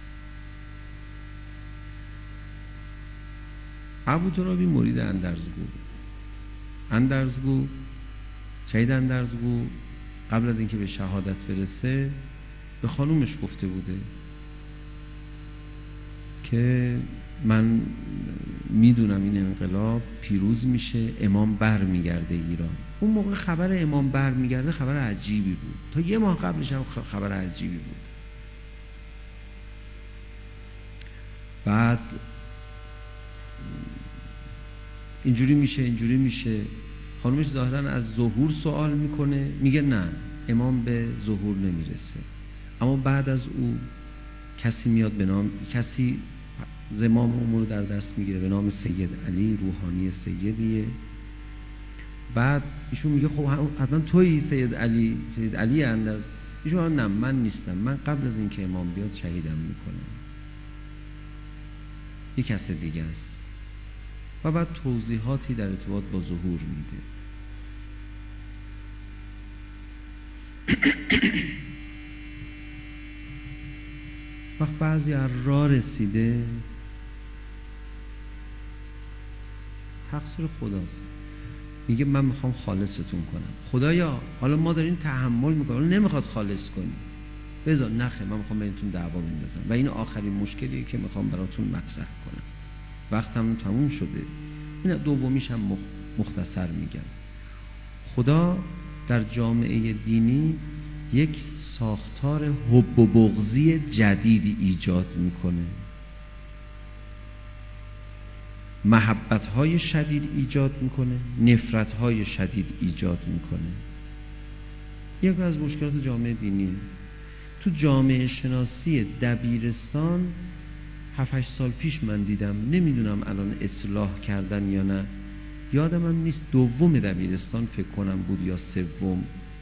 A: ابوترابی مرید اندرزگو بود. اندرزگو شهید اندرزگو قبل از اینکه به شهادت برسه به خانومش گفته بوده که من میدونم این انقلاب پیروز میشه، امام بر میگرده ایران. اون موقع خبر امام بر میگرده خبر عجیبی بود، تا یه ماه قبلش هم خبر عجیبی بود. بعد اینجوری میشه اینجوری میشه خانومش ظاهرا از ظهور سوال میکنه، میگه نه امام به ظهور نمیرسه. اما بعد از او کسی میاد به نام کسی زمام امور در دست میگیره به نام سید علی روحانی سیدیه. بعد ایشون میگه خب حتما تویی سید علی سید علی اندر. ایشون نه من نیستم، من قبل از اینکه امام بیاد شهیدم میکنم، یک کس دیگه است. و بعد توضیحاتی در ارتباط با ظهور میده. وقت بعضی از راه رسیده، تقصیر خداست. میگه من میخوام خالصتون کنم. خدایا حالا ما داریم تحمل میکنیم، نمیخواد خالص کنیم، بذار نخه من میخوام بینتون دعوا بندازم و این آخرین مشکلیه که میخوام براتون مطرح کنم. وقتم تموم شده. این دومیش هم مختصر میگم. خدا در جامعه دینی یک ساختار حب و بغضی جدیدی ایجاد میکنه. محبت‌های شدید ایجاد میکنه، نفرت‌های شدید ایجاد میکنه. یک از مشکلات جامعه دینی. تو جامعه شناسی دبیرستان هفت هشت سال پیش من دیدم، نمیدونم الان اصلاح کردن یا نه، یادم هم نیست، دوم دبیرستان فکر کنم بود یا سوم،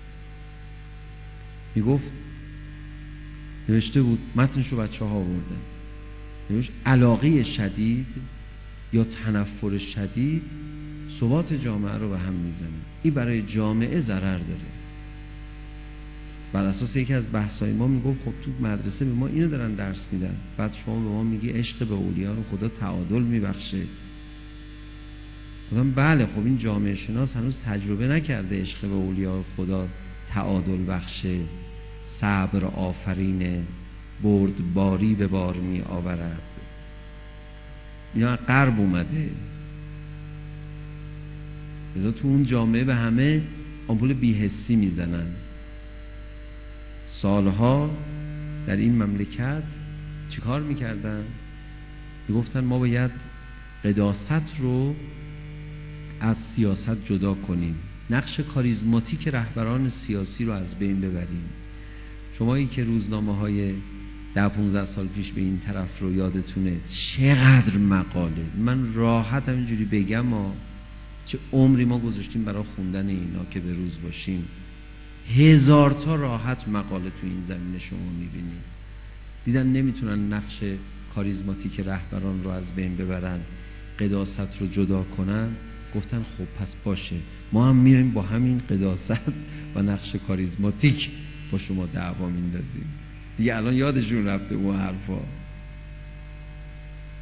A: میگفت نوشته بود، متنش رو بچه ها آوردن، نوشت علاقه شدید یا تنفر شدید ثبات جامعه رو به هم میزنه، این برای جامعه ضرر داره. بر اساس یکی از بحث‌های ما میگفت خب تو مدرسه به ما اینو دارن درس میدن، بعد شما به ما میگی عشق به اولیاء رو خدا تعادل میبخشه. گفتم بله، خب این جامعه شناس هنوز تجربه نکرده عشق به اولیاء خدا تعادل بخشه، صبر آفرینه، بردباری به بار می آورد. اینا غرب اومده. لذا تو اون جامعه به همه آمپول بی‌حسی میزنن. سالها در این مملکت چیکار میکردن؟ میگفتن ما باید قداست رو از سیاست جدا کنیم، نقش کاریزماتیک رهبران سیاسی رو از بین ببریم. شمایی که روزنامه های ده پونزده سال پیش به این طرف رو یادتونه، چقدر مقاله، من راحت همینجوری بگم ما چه عمری ما گذاشتیم برای خوندن اینا که به روز باشیم. هزار تا راحت مقاله تو این زمینه شما میبینید. دیدن نمیتونن نقش کاریزماتیک رهبران رو از بین ببرن، قداست رو جدا کنن، گفتن خب پس باشه، ما هم میریم با همین قداست و نقش کاریزماتیک با شما دعوا میندازیم. دیگه الان یادشون رفته اون حرفا.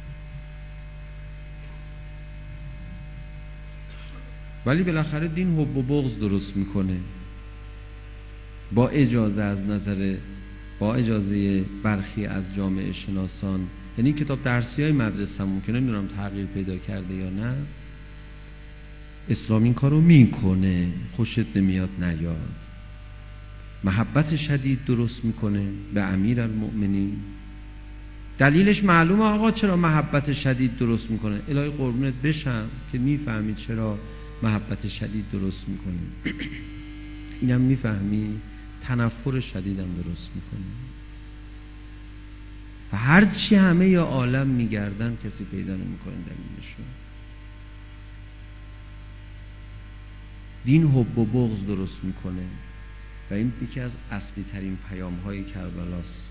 A: ولی بالاخره دین حب و بغض درست میکنه با اجازه از نظر با اجازه برخی از جامعه شناسان. یعنی کتاب درسی های مدرسه‌مون که نمیدونم تغییر پیدا کرده یا نه، اسلام این کارو میکنه. خوشت نمیاد نیاد. محبت شدید درست میکنه به امیرالمؤمنین. دلیلش معلومه آقا چرا محبت شدید درست میکنه. الهی قربونت بشم که میفهمید چرا محبت شدید درست میکنه. اینم میفهمی تنفر شدیدم درست میکنه. و هرچی همه یا عالم میگردن کسی پیدا نمیکنه دلیلشو. دین حب و بغض درست میکنه و این یکی از اصلی ترین پیام های کربلاست.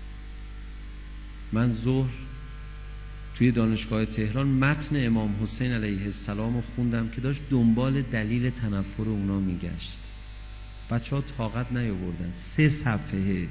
A: من ظهر توی دانشگاه تهران متن امام حسین علیه السلام رو خوندم که داشت دنبال دلیل تنفر اونا میگشت. بچه ها طاقت نیاوردن، سه صفحه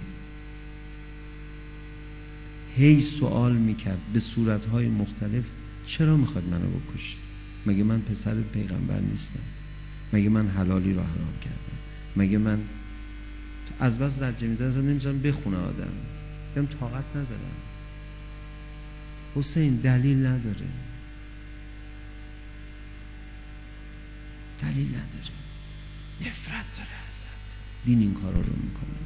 A: هی سوال میکرد به صورتهای مختلف چرا میخواد منو بکشی؟ مگه من پسر پیغمبر نیستم؟ مگه من حلالی رو حرام کردم؟ مگه من از بس زجه میزن اصلا نمیذارم بخونه آدم. میگم طاقت ندارم. حسین دلیل نداره، دلیل نداره، نفرت داره ازت. دین این کارا رو میکنه.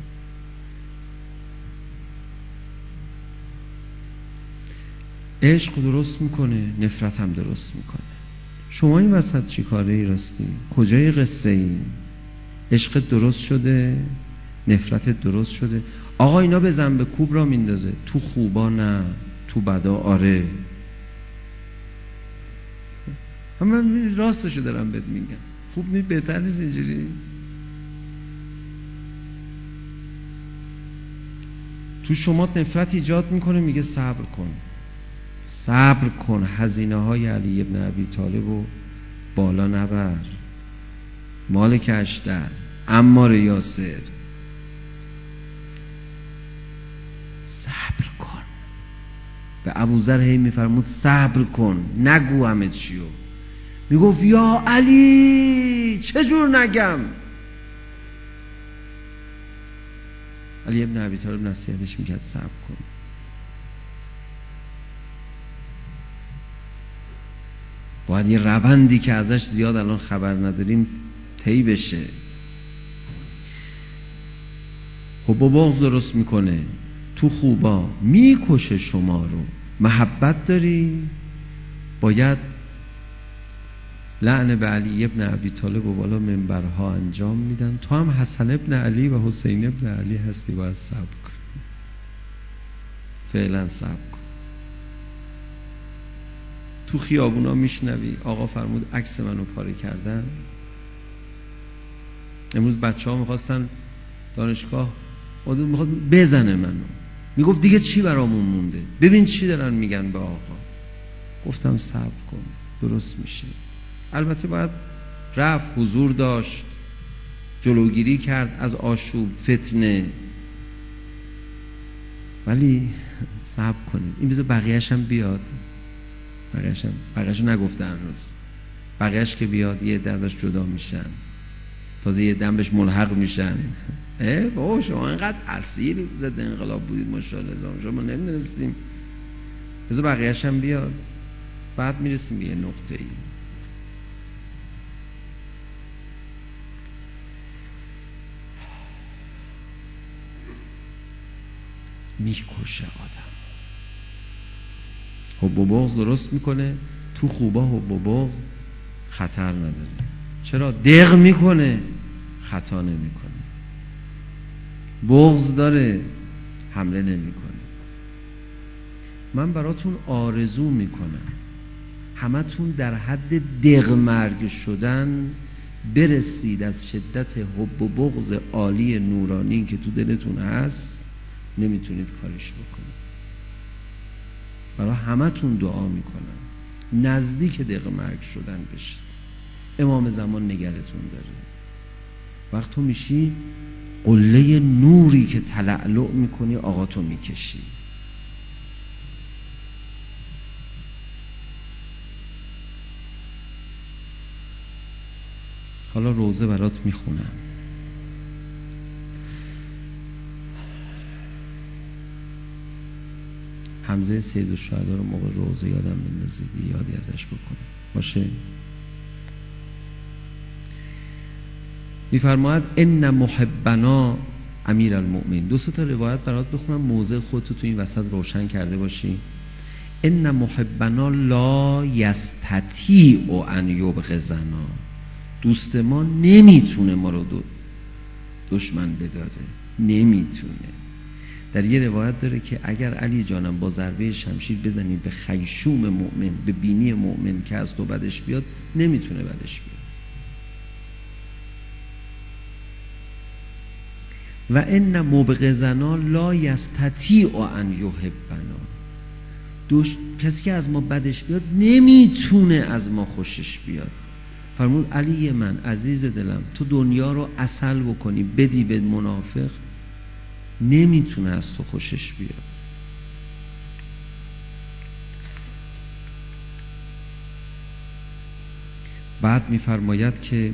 A: عشق درست میکنه، نفرت هم درست میکنه. شما این وسط چی کاره ای راستی؟ کجای قصه ای؟ عشق درست شده، نفرت درست شده. آقا اینا به ذنب کوب را میندازه، تو خوبا نه، تو بدا آره. من راستشو دارم بهت میگم. خوب نیست؟ بهتر نیست اینجوری؟ تو شما نفرت ایجاد میکنه، میگه صبر کن، صبر کن. هزینه های علی ابن ابی طالب رو بالا نبر. مالک اشتر، عمار یاسر، صبر کن. به ابوذر هی میفرمود صبر کن، نگو همه چیو. میگفت یا علی چجور نگم؟ علی ابن ابی طالب نصیحتش میکرد صبر کن. باید یه روندی که ازش زیاد الان خبر نداریم طی بشه. حب و بغض درست میکنه، تو خوبا میکشه شما رو. محبت داری، باید لعن به علی ابن ابی طالب و بالا منبرها انجام میدن. تو هم حسن ابن علی و حسین ابن علی هستی، باید صبر کن. فعلا صبر کن. تو خیابونا میشنوی آقا فرمود عکس منو پاره کردن. امروز بچه ها میخواستن دانشگاه، آدم میخواد بزنه منو، میگفت دیگه چی برامون مونده؟ ببین چی دارن میگن به آقا. گفتم صبر کن، درست میشه. البته باید رفت، حضور داشت، جلوگیری کرد از آشوب فتنه، ولی صبر کنید. این بذار بقیه‌اش هم بیاد. بقیه‌اش هم بقیه‌اشو نگفته هنوز. بقیه‌اش که بیاد یه عده ازش جدا میشن، تازه یه دم بهش ملحق میشن. اه بابا شما اینقدر اصیل ضد انقلاب بودید ماشاءالله، شما نمیدونستیم. بذار بقیه‌اش هم بیاد، بعد میرسیم به یه نقطه‌ای. میکشه آدم. حب و بغض درست میکنه، تو خوبا حب و بغض خطر نداره. چرا؟ دق میکنه، خطا نمیکنه. بغض داره، حمله نمیکنه. من براتون آرزو میکنم همتون در حد دق مرگ شدن برسید از شدت حب و بغض عالی نورانی که تو دلتون هست، نمیتونید کارش بکنید. برای همتون دعا میکنم نزدیک دق مرگ شدن بشید. امام زمان نگرتون داره. وقت تو میشی قله نوری که تلألؤ میکنی، آقا تو میکشی. حالا روزه برات میخونم. حمزه سید الشهدا رو موقع روزه یادم بندازید، یادی ازش بکنم باشه. میفرماید ان محبنا امیر المؤمنین. دو سه تا روایت برات بخونم موضع خودتو تو این وسط روشن کرده باشی. ان محبنا لا یستطیع ان یبغضنا. دوست ما نمیتونه ما رو دو دشمن بداره، نمیتونه. در یه روایت داره که اگر علی جانم با ضربه شمشیر بزنی به خیشوم مؤمن، به بینی مؤمن که از تو بدش بیاد، نمیتونه بدش بیاد. و ان مبغضنا لا یستطیع ان یحبنا. دوش کسی که از ما بدش بیاد نمیتونه از ما خوشش بیاد. فرمود علی من عزیز دلم، تو دنیا رو عسل بکنی بدی به منافق، نمیتونه از تو خوشش بیاد. بعد میفرماید که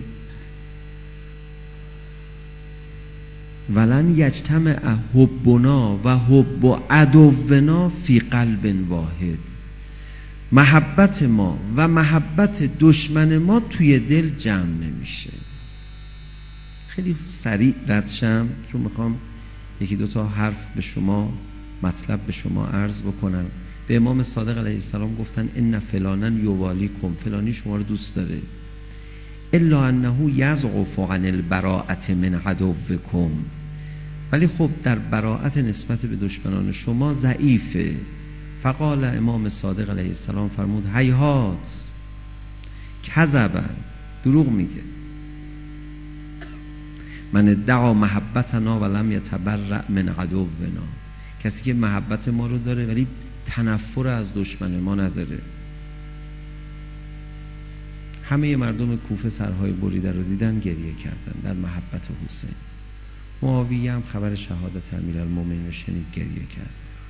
A: ولن یجتمع حبنا و حب عدونا فی قلب واحد. محبت ما و محبت دشمن ما توی دل جمع نمیشه. خیلی سریع رد شم چون میخوام یکی دو تا حرف به شما، مطلب به شما عرض بکنم. به امام صادق علیه السلام گفتن ان فلانا یوالیکم، فلانی شما رو دوست داره. الا انه یضعف عن البراءة من عدوکم، ولی خب در براءت نسبت به دشمنان شما ضعیفه. فقال امام صادق علیه السلام فرمود هیهات کذبا، دروغ میگه. من ادعا محبتنا ولم یتبرأ من عدونا. کسی که محبت ما رو داره ولی تنفر از دشمن ما نداره. همه مردم کوفه سرهای بریده رو دیدن گریه کردن در محبت حسین. معاویه هم خبر شهادت امیرالمومنین رو شنید گریه کرد.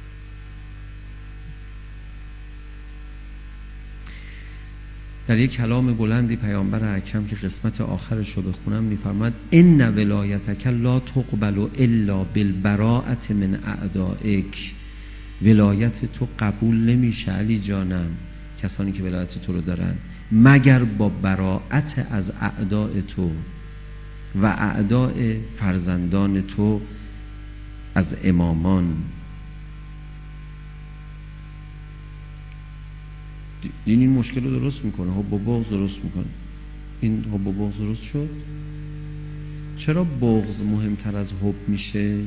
A: در یک کلام بلندی پیامبر اکرم که قسمت آخرش رو بخونم میفرماد ان ولایتک لا تقبل الا بالبراءة من اعدائک. ولایت تو قبول نمیشه علی جانم، کسانی که ولایت تو رو دارن، مگر با براءت از اعداء تو و اعداء فرزندان تو از امامان. دین این مشکل رو درست میکنه، حب و بغض درست میکنه. این حب و بغض درست شد. چرا بغض مهمتر از حب میشه؟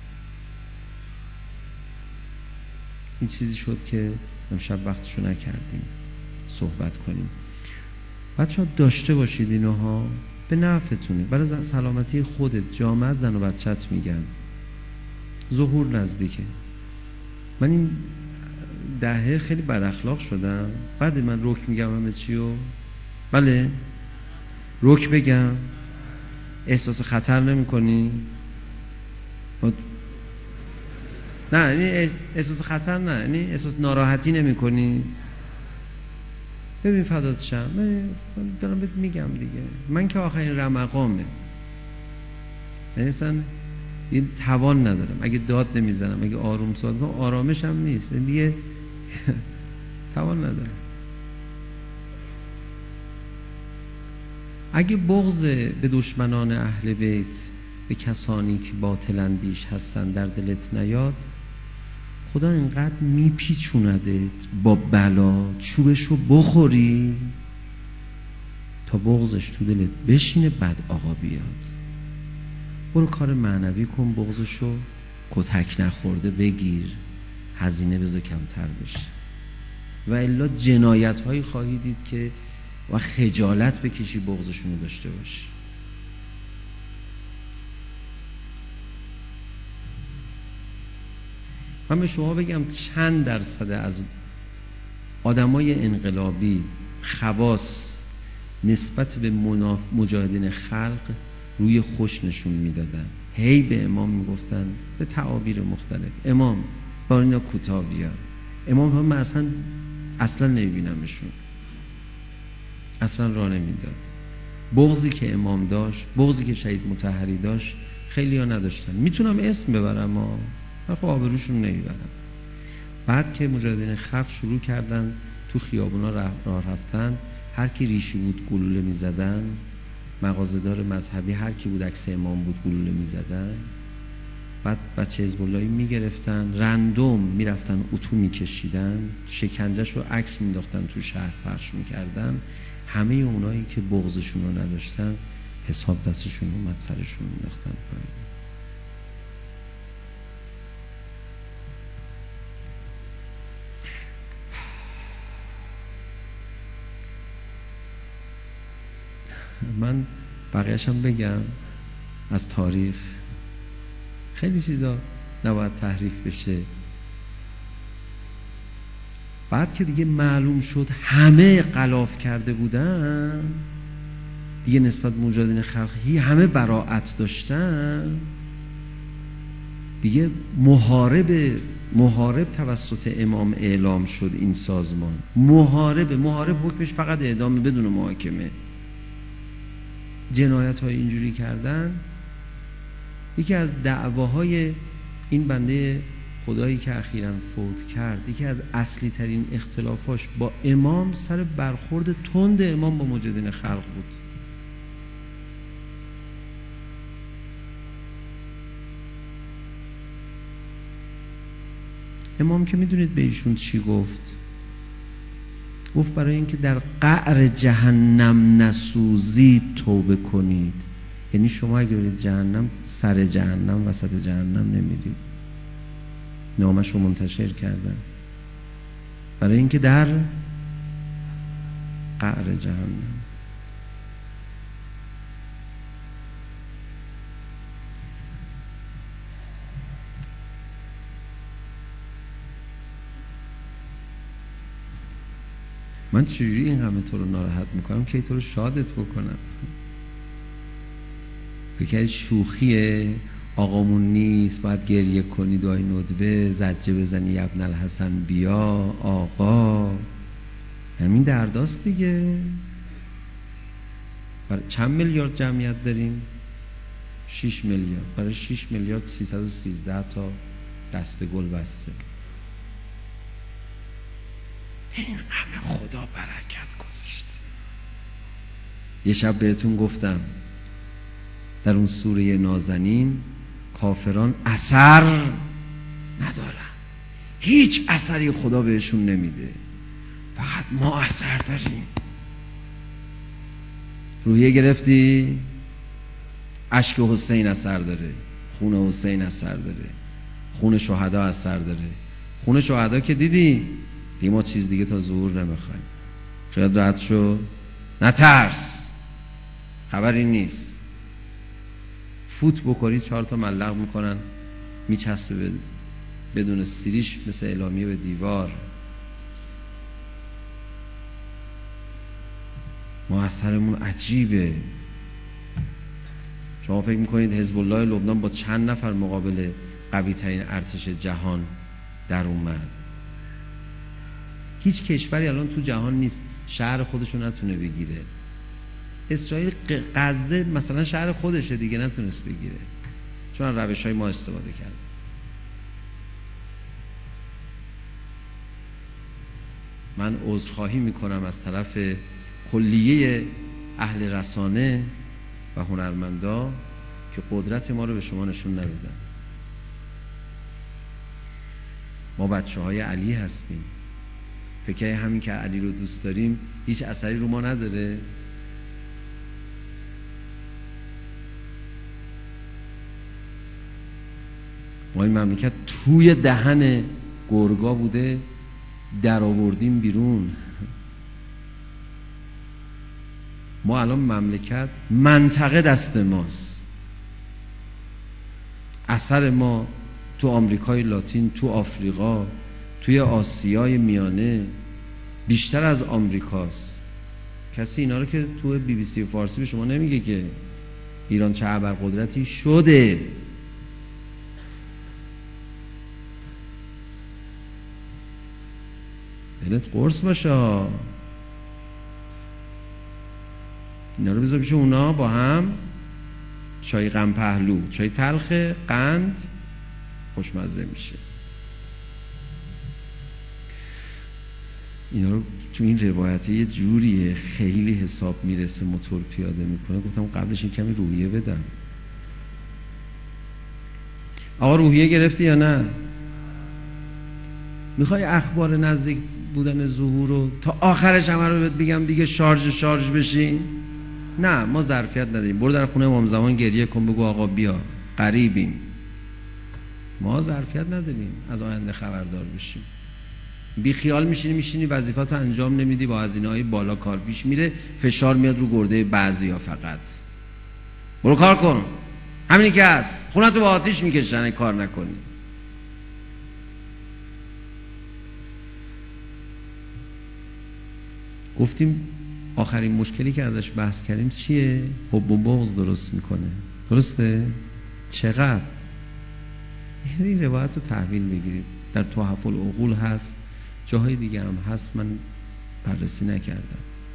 A: این چیزی شد که امشب وقتشو نکردیم صحبت کنیم. بچه‌ها داشته باشید اینها، به نفعتونه، برای سلامتی خودت، جامعه، زن و بچت. میگن ظهور نزدیکه. من این دهه خیلی بد اخلاق شدم. بعد من رک میگم همه چیو، بله رک بگم، احساس خطر نمی کنی؟ نه یعنی احساس خطر نه، یعنی احساس ناراحتی نمی کنی؟ ببین فدات شم، من دارم بهت میگم دیگه، من که آخرین رمقامه، یعنی اصلا این توان ندارم. اگه داد نمیزنم، اگه آروم صحبت کنم، آرامش هم نیست دیگه. توان ندارم. اگه بغض به دشمنان اهل بیت، به کسانی که باطل اندیش هستن در دلت نیاد، خدا اینقدر میپیچوندت با بلا چوبشو بخوری تا بغضش تو دلت بشینه، بعد آقا بیاد. برو کار معنوی کن، بغضشو کتک نخورده بگیر، هزینه بذار کمتر بشه، و الا جنایت هایی خواهی دید که و خجالت بکشی بغضشونو داشته باشی. من به شما بگم چند درصد از آدمای انقلابی خواص نسبت به مجاهدین خلق روی خوش نشون میدادن، هی به امام میگفتن به تعابیر مختلف امام با اینا کوتاه بیا. امام هم من اصلا اصلا نمیبینمشون، اصلا راه نمیداد. بغضی که امام داشت، بغضی که شهید مطهری داشت، خیلی ها نداشتن. میتونم اسم ببرم ها، من خب آبروشون نمیبرم. بعد که مجاهدین خلق شروع کردن تو خیابونا راه رفتن، هر کی ریشی بود گلوله میزدن، مغازه‌دار مذهبی هر کی بود عکس امام بود گلوله میزدن. بعد بچه حزب اللهی میگرفتن رندوم میرفتن اتو میکشیدن، شکنجهش رو عکس مینداختن تو شهر پخش میکردن. همه اونایی که بغضشون رو نداشتن حساب دستشون اومد سرشون مینداختن پایین. من بقیه‌شم بگم از تاریخ، خیلی چیزا نباید تحریف بشه. بعد که دیگه معلوم شد همه غلاف کرده بودن دیگه، نسبت مجاهدین خلقی همه براءت داشتن دیگه، محارب محارب توسط امام اعلام شد این سازمان. محارب محارب حکمش فقط اعدام بدون محاکمه. جنایت های اینجوری کردن. یکی از دعواهای این بنده خدایی که اخیراً فوت کرد، یکی از اصلی ترین اختلافاش با امام سر برخورد تند امام با مجاهدین خلق بود. امام که میدونید به ایشون چی گفت؟ گفت برای اینکه در قعر جهنم نسوزید توبه کنید. یعنی شما اگه برید جهنم، سر جهنم، وسط جهنم نمیرید. نامش رو منتشر کردن برای اینکه در قعر جهنم. من چجوری این همه تو رو ناراحت میکنم که تو رو شادت بکنم؟ بکنید شوخیه، آقامون نیست باید گریه کنی دعای ندبه، زجه بزنی ابن الحسن بیا آقا، همین درداست دیگه. برای چند میلیارد جمعیت داریم؟ شش میلیارد. برای شش میلیارد سیصد و سیزده تا دسته گل بسته. این همه خدا برکت گذاشته. یه شب بهتون گفتم در اون سوره نازنین کافران اثر ندارن، هیچ اثری خدا بهشون نمیده، فقط ما اثر داریم. روحیه گرفتی؟ اشک حسین اثر داره، خون حسین اثر داره، خون شهدا اثر داره. خون شهدا که دیدی دیگه، ما چیز دیگه تا ظهور نمیخوایم. خیال راحت شو، نترس، خبری نیست. فوت بکنی چهار تا ملق میکنن میچسبه بدون سیریش مثل اعلامیه به دیوار. ما اثرمون عجیبه. شما فکر میکنید حزب الله لبنان با چند نفر مقابل قوی ترین ارتش جهان در اومد؟ هیچ کشوری الان تو جهان نیست شهر خودشو نتونه بگیره. اسرائیل غزه مثلا شهر خودشه دیگه، نتونست بگیره چون روش های ما استفاده کرد. من عذرخواهی میکنم از طرف کلیه اهل رسانه و هنرمندا که قدرت ما رو به شما نشون ندادن. ما بچه های علی هستیم. فکر همین که علی رو دوست داریم هیچ اثری رو ما نداره؟ ما این مملکت توی دهن گرگا بوده، در آوردیم بیرون. ما الان مملکت منطقه دست ماست. اثر ما تو آمریکای لاتین، تو آفریقا، توی آسیای میانه بیشتر از آمریکاست. کسی اینا رو که تو بی بی سی فارسی به شما نمیگه که ایران چه ابرقدرتی شده. دلت قرص باشه. اینا رو بذار پیش اونا با هم چای غم پهلو، چای تلخ قند خوشمزه میشه. اینا رو تو این روایت یه جوریه خیلی حساب میرسه موتور پیاده میکنه. گفتم قبلش این کمی روحیه بدم. آقا روحیه گرفتی یا نه؟ میخوای اخبار نزدیک بودن ظهور رو تا آخرش همه رو بهت بگم دیگه شارژ شارژ بشین؟ نه، ما ظرفیت نداریم. برو در خونه امام زمان گریه کن، بگو آقا بیا قریبیم. ما ظرفیت نداریم از آینده خبردار بشیم. بی خیال میشینی میشینی وظیفه‌تو انجام نمیدی، با هزینه‌های بالا کار پیش میره، فشار میاد رو گرده بعضیا. فقط برو کار کن، همینی که هست. خونتو با آتیش میکشن کار نکنی. گفتیم آخرین مشکلی که ازش بحث کردیم چیه؟ حب و بغض درست میکنه. درسته؟ چقدر؟ این روایت رو تحویل بگیرید. در تحف العقول هست، جاهای دیگه هم هست، من بررسی نکردم.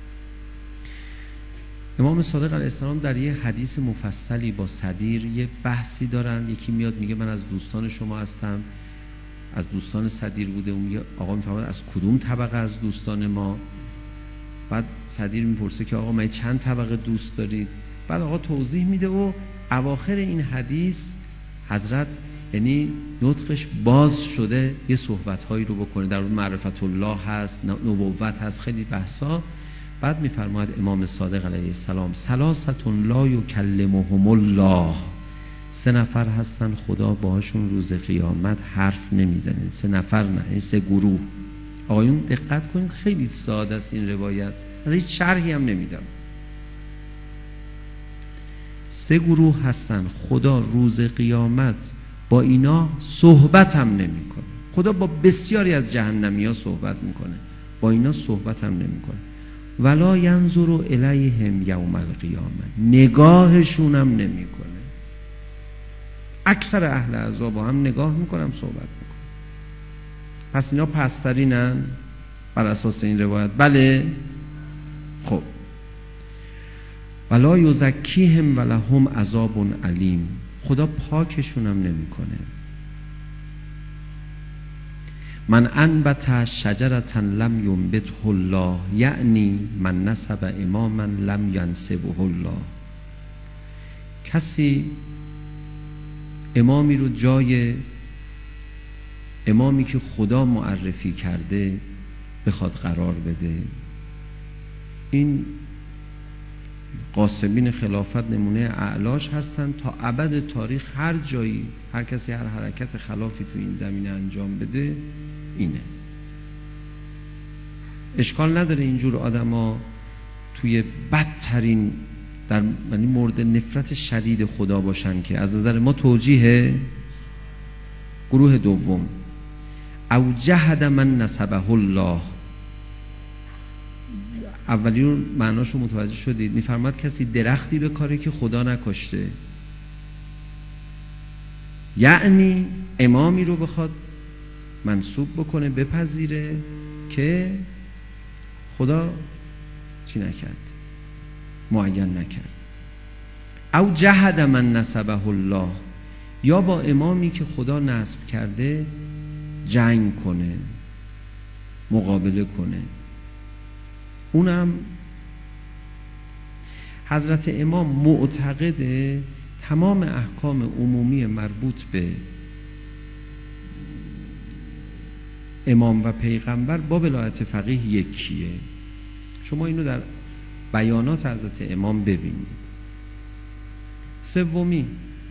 A: امام صادق علیه السلام در یه حدیث مفصلی با صدیر یه بحثی دارن. یکی میاد میگه من از دوستان شما هستم، از دوستان صدیر بوده. اون میگه آقا میفرماد از کدوم طبقه از دوستان ما؟ بعد صدیر میپرسه که آقا من چند طبقه دوست دارید؟ بعد آقا توضیح میده و اواخر این حدیث حضرت یعنی نطقش باز شده یه صحبت‌هایی رو بکنه. در اون معرفت الله هست، نبوت هست، خیلی بحثا. بعد میفرماید امام صادق علیه السلام ثلاثة لا یکلمهم الله، سه نفر هستن خدا باهاشون روز قیامت حرف نمیزنه. سه نفر نه، سه گروه. آقایون دقت کنید، خیلی ساده است این روایت، از هیچ شرحی هم نمیدم. سه گروه هستن خدا روز قیامت با اینا صحبت هم نمی کنه. خدا با بسیاری از جهنمی ها صحبت میکنه، با اینا صحبت هم نمی کنه. ولا ینظر الیهم یوم القیامه، نگاهشون هم نمی کنه. اکثر اهل عذاب با هم نگاه میکنم، صحبت میکنم. پس اینا پسترینن بر اساس این روایت؟ بله. خب ولا یزکیهم ولهم عذاب علیم، خدا پاکشون هم نمی کنه. من انبت شجرة لم ینبته الله، یعنی من نسب اماما لم ینسبه الله. کسی امامی رو جای امامی که خدا معرفی کرده بخواد قرار بده، این قاسمین خلافت نمونه اعلاش هستن تا ابد تاریخ. هر جایی هر کسی هر حرکت خلافی تو این زمینه انجام بده اینه. اشکال نداره اینجور آدم ها توی بدترین در یعنی مورد نفرت شدید خدا باشن که از نظر ما توجیه. گروه دوم او جهد من نسبه الله، اولی رو معناشو متوجه شدید؟ میفرماد کسی درختی بکاره که خدا نکشته، یعنی امامی رو بخواد منسوب بکنه بپذیره که خدا چی نکرد، معین نکرد. او جهد من نسبه الله، یا با امامی که خدا نسب کرده جنگ کنه، مقابله کنه. اونم حضرت امام معتقده تمام احکام عمومی مربوط به امام و پیغمبر با ولایت فقیه یکیه. شما اینو در بیانات حضرت امام ببینید. سومی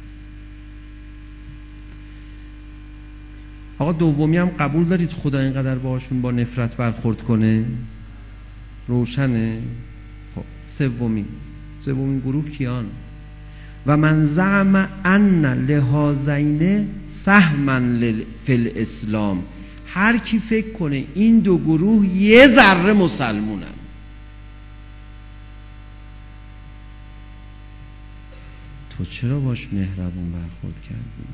A: آقا دومی هم قبول دارید خدا اینقدر باهاشون با نفرت برخورد کنه؟ روشنه؟ خب سومی سومین گروه کیان؟ و من زعم ان لهذین سهما فی الاسلام، هر کی فکر کنه این دو گروه یه ذره مسلمونن. تو چرا باش مهربون برخورد کردی؟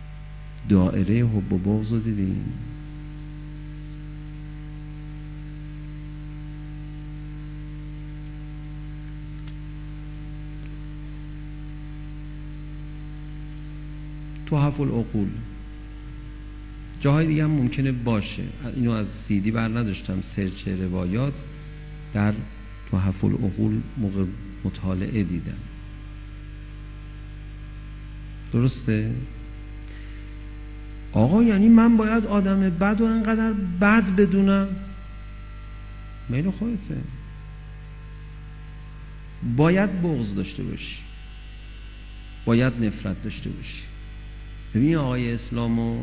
A: دایره حب و بغض رو دیدین؟ تحف العقول. جاهای دیگه هم ممکنه باشه، اینو از سیدی بر نداشتم، سرچ روایات در تحف العقول موقع مطالعه دیدم. درسته؟ آقا یعنی من باید آدم بد و انقدر بد بدونم؟ میل خودته. باید بغض داشته باشی، باید نفرت داشته باشی. ببین آقای اسلامو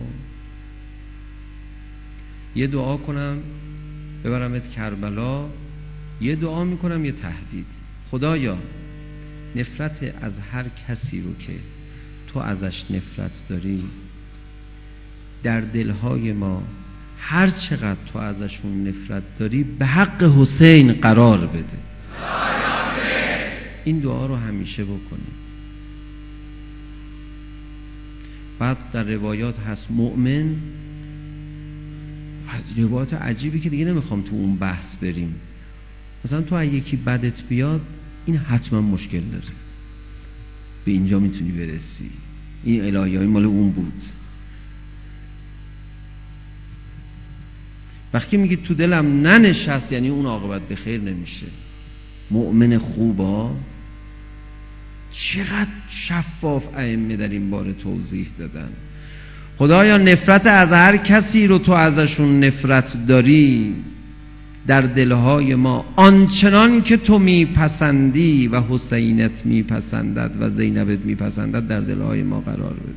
A: یه دعا کنم ببرمت کربلا، یه دعا میکنم یه تهدید. خدایا نفرت از هر کسی رو که تو ازش نفرت داری در دلهای ما هر چقدر تو ازشون نفرت داری به حق حسین قرار بده. این دعا رو همیشه بکنید. بعد در روایات هست مؤمن، روایات عجیبی که دیگه نمیخوام تو اون بحث بریم، مثلا تو اگه یکی بدت بیاد این حتما مشکل داره، به اینجا میتونی برسی، این الهیایی مال اون بود. وقتی میگی تو دلم ننشست یعنی اون عاقبت به خیر نمیشه. مؤمن خوبا چقدر شفاف ائمه در این باره توضیح دادن. خدایا نفرت از هر کسی رو تو ازشون نفرت داری در دلهای ما آنچنان که تو میپسندی و حسینت میپسندد و زینبت میپسندد در دلهای ما قرار بده.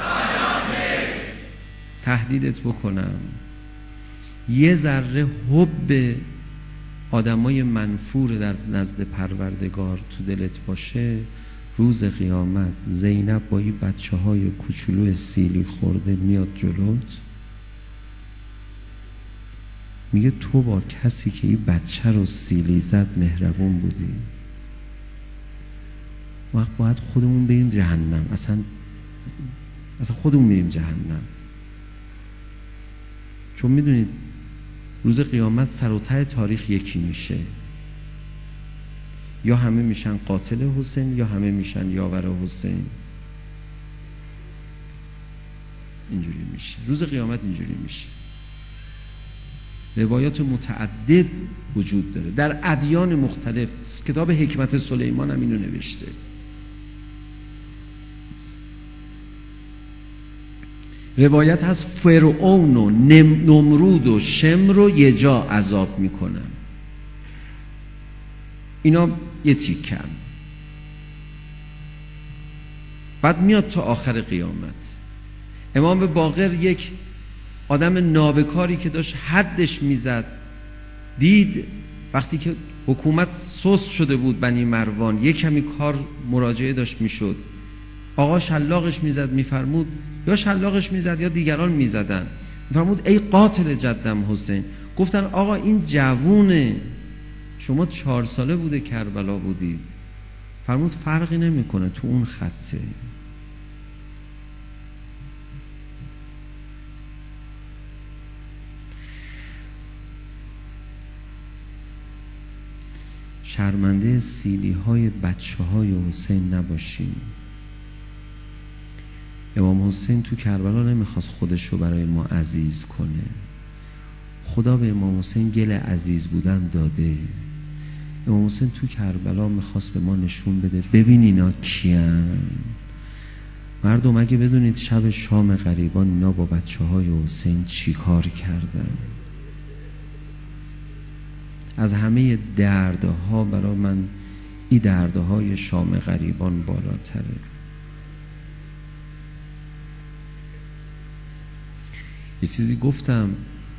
A: تهدیدت بکنم یه ذره حب آدمای منفور در نزد پروردگار تو دلت باشه، روز قیامت زینب با این بچه های کوچولو سیلی خورده میاد جلوت میگه تو با کسی که این بچه رو سیلی زد مهربون بودی. وقت باید خودمون بریم جهنم، اصلا اصلا خودمون میریم جهنم. چون میدونید روز قیامت سر و ته تاریخ یکی میشه، یا همه میشن قاتل حسین یا همه میشن یاور حسین. اینجوری میشه روز قیامت، اینجوری میشه. روایات متعدد وجود داره در ادیان مختلف. کتاب حکمت سلیمان هم اینو نوشته. روایت هست فرعون و نمرود و شمر رو یه جا عذاب میکنن. اینا یه تیکن. بعد میاد تا آخر قیامت. امام باقر یک آدم نابکاری که داشت حدش میزد دید وقتی که حکومت سست شده بود بنی مروان، یک کمی کار مراجعه داشت میشد، آقا شلاقش میزد، میفرمود یا شلاقش میزد یا دیگران میزدن، میفرمود ای قاتل جدم حسین. گفتن آقا این جوونه، شما چهار ساله بوده کربلا بودید. فرمود فرقی نمیکنه، تو اون خطه. شرمنده سیلی های بچه های حسین نباشیم. امام حسین تو کربلا نمیخواست خودش رو برای ما عزیز کنه، خدا به امام حسین گل عزیز بودن داده. امام حسین تو کربلا میخواست به ما نشون بده ببین اینا کیان. مردم اگه بدونید شب شام غریبان اینا با بچه های حسین چی کار کردن. از همه دردها برای من این دردهای شام غریبان بالاتره. یه چیزی گفتم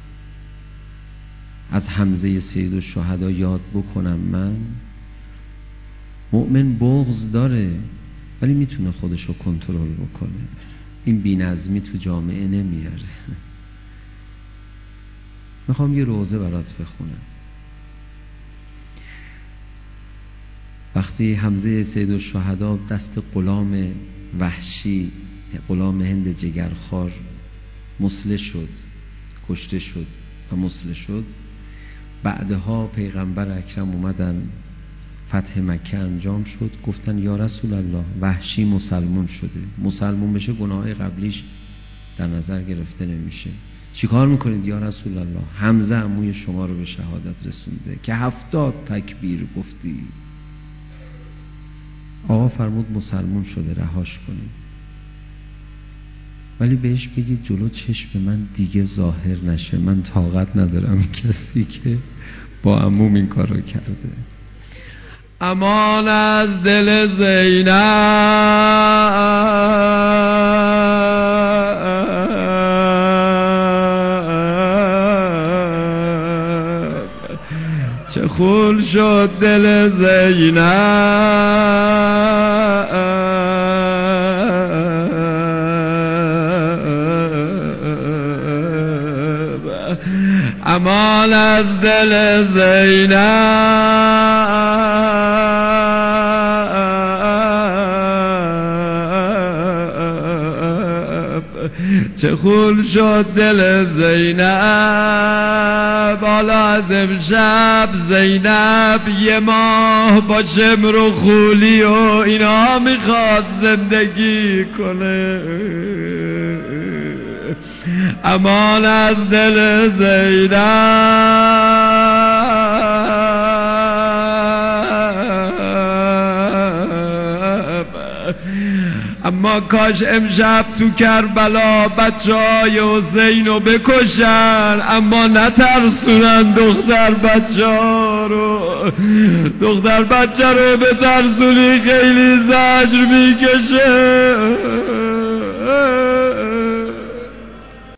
A: از حمزه سید الشهدا یاد بکنم. من مؤمن بغض داره ولی میتونه خودشو کنترل بکنه. این بی‌نظمی تو جامعه نمیاره. میخوام یه روزه برات بخونم. وقتی حمزه سید الشهدا دست غلام وحشی، غلام هند جگرخوار مسله شد، کشته شد و مسله شد، بعدها پیغمبر اکرم اومدن فتح مکه انجام شد، گفتن یا رسول الله وحشی مسلمون شده، مسلمون بشه گناه قبلیش در نظر گرفته نمیشه، چیکار میکنید یا رسول الله؟ حمزه عموی شما رو به شهادت رسونده که هفتاد تکبیر گفتی. آقا فرمود مسلمون شده، رهاش کنید، ولی بهش بگید جلو چشم من دیگه ظاهر نشه، من طاقت ندارم کسی که با عموم این کار رو کرده. امان از دل زینب چه خون شد دل زینب، امان از دل زینب، چه خون شد دل زینب. حالا از امشب زینب یه ماه با شمر و خولی و اینا میخواد زندگی کنه. امان از دل زینب. اما کاش امشب تو کربلا بچه های حسین رو بکشن، اما نترسونن دختر بچه ها رو. دختر بچه رو به ترسونی خیلی زجر میکشه.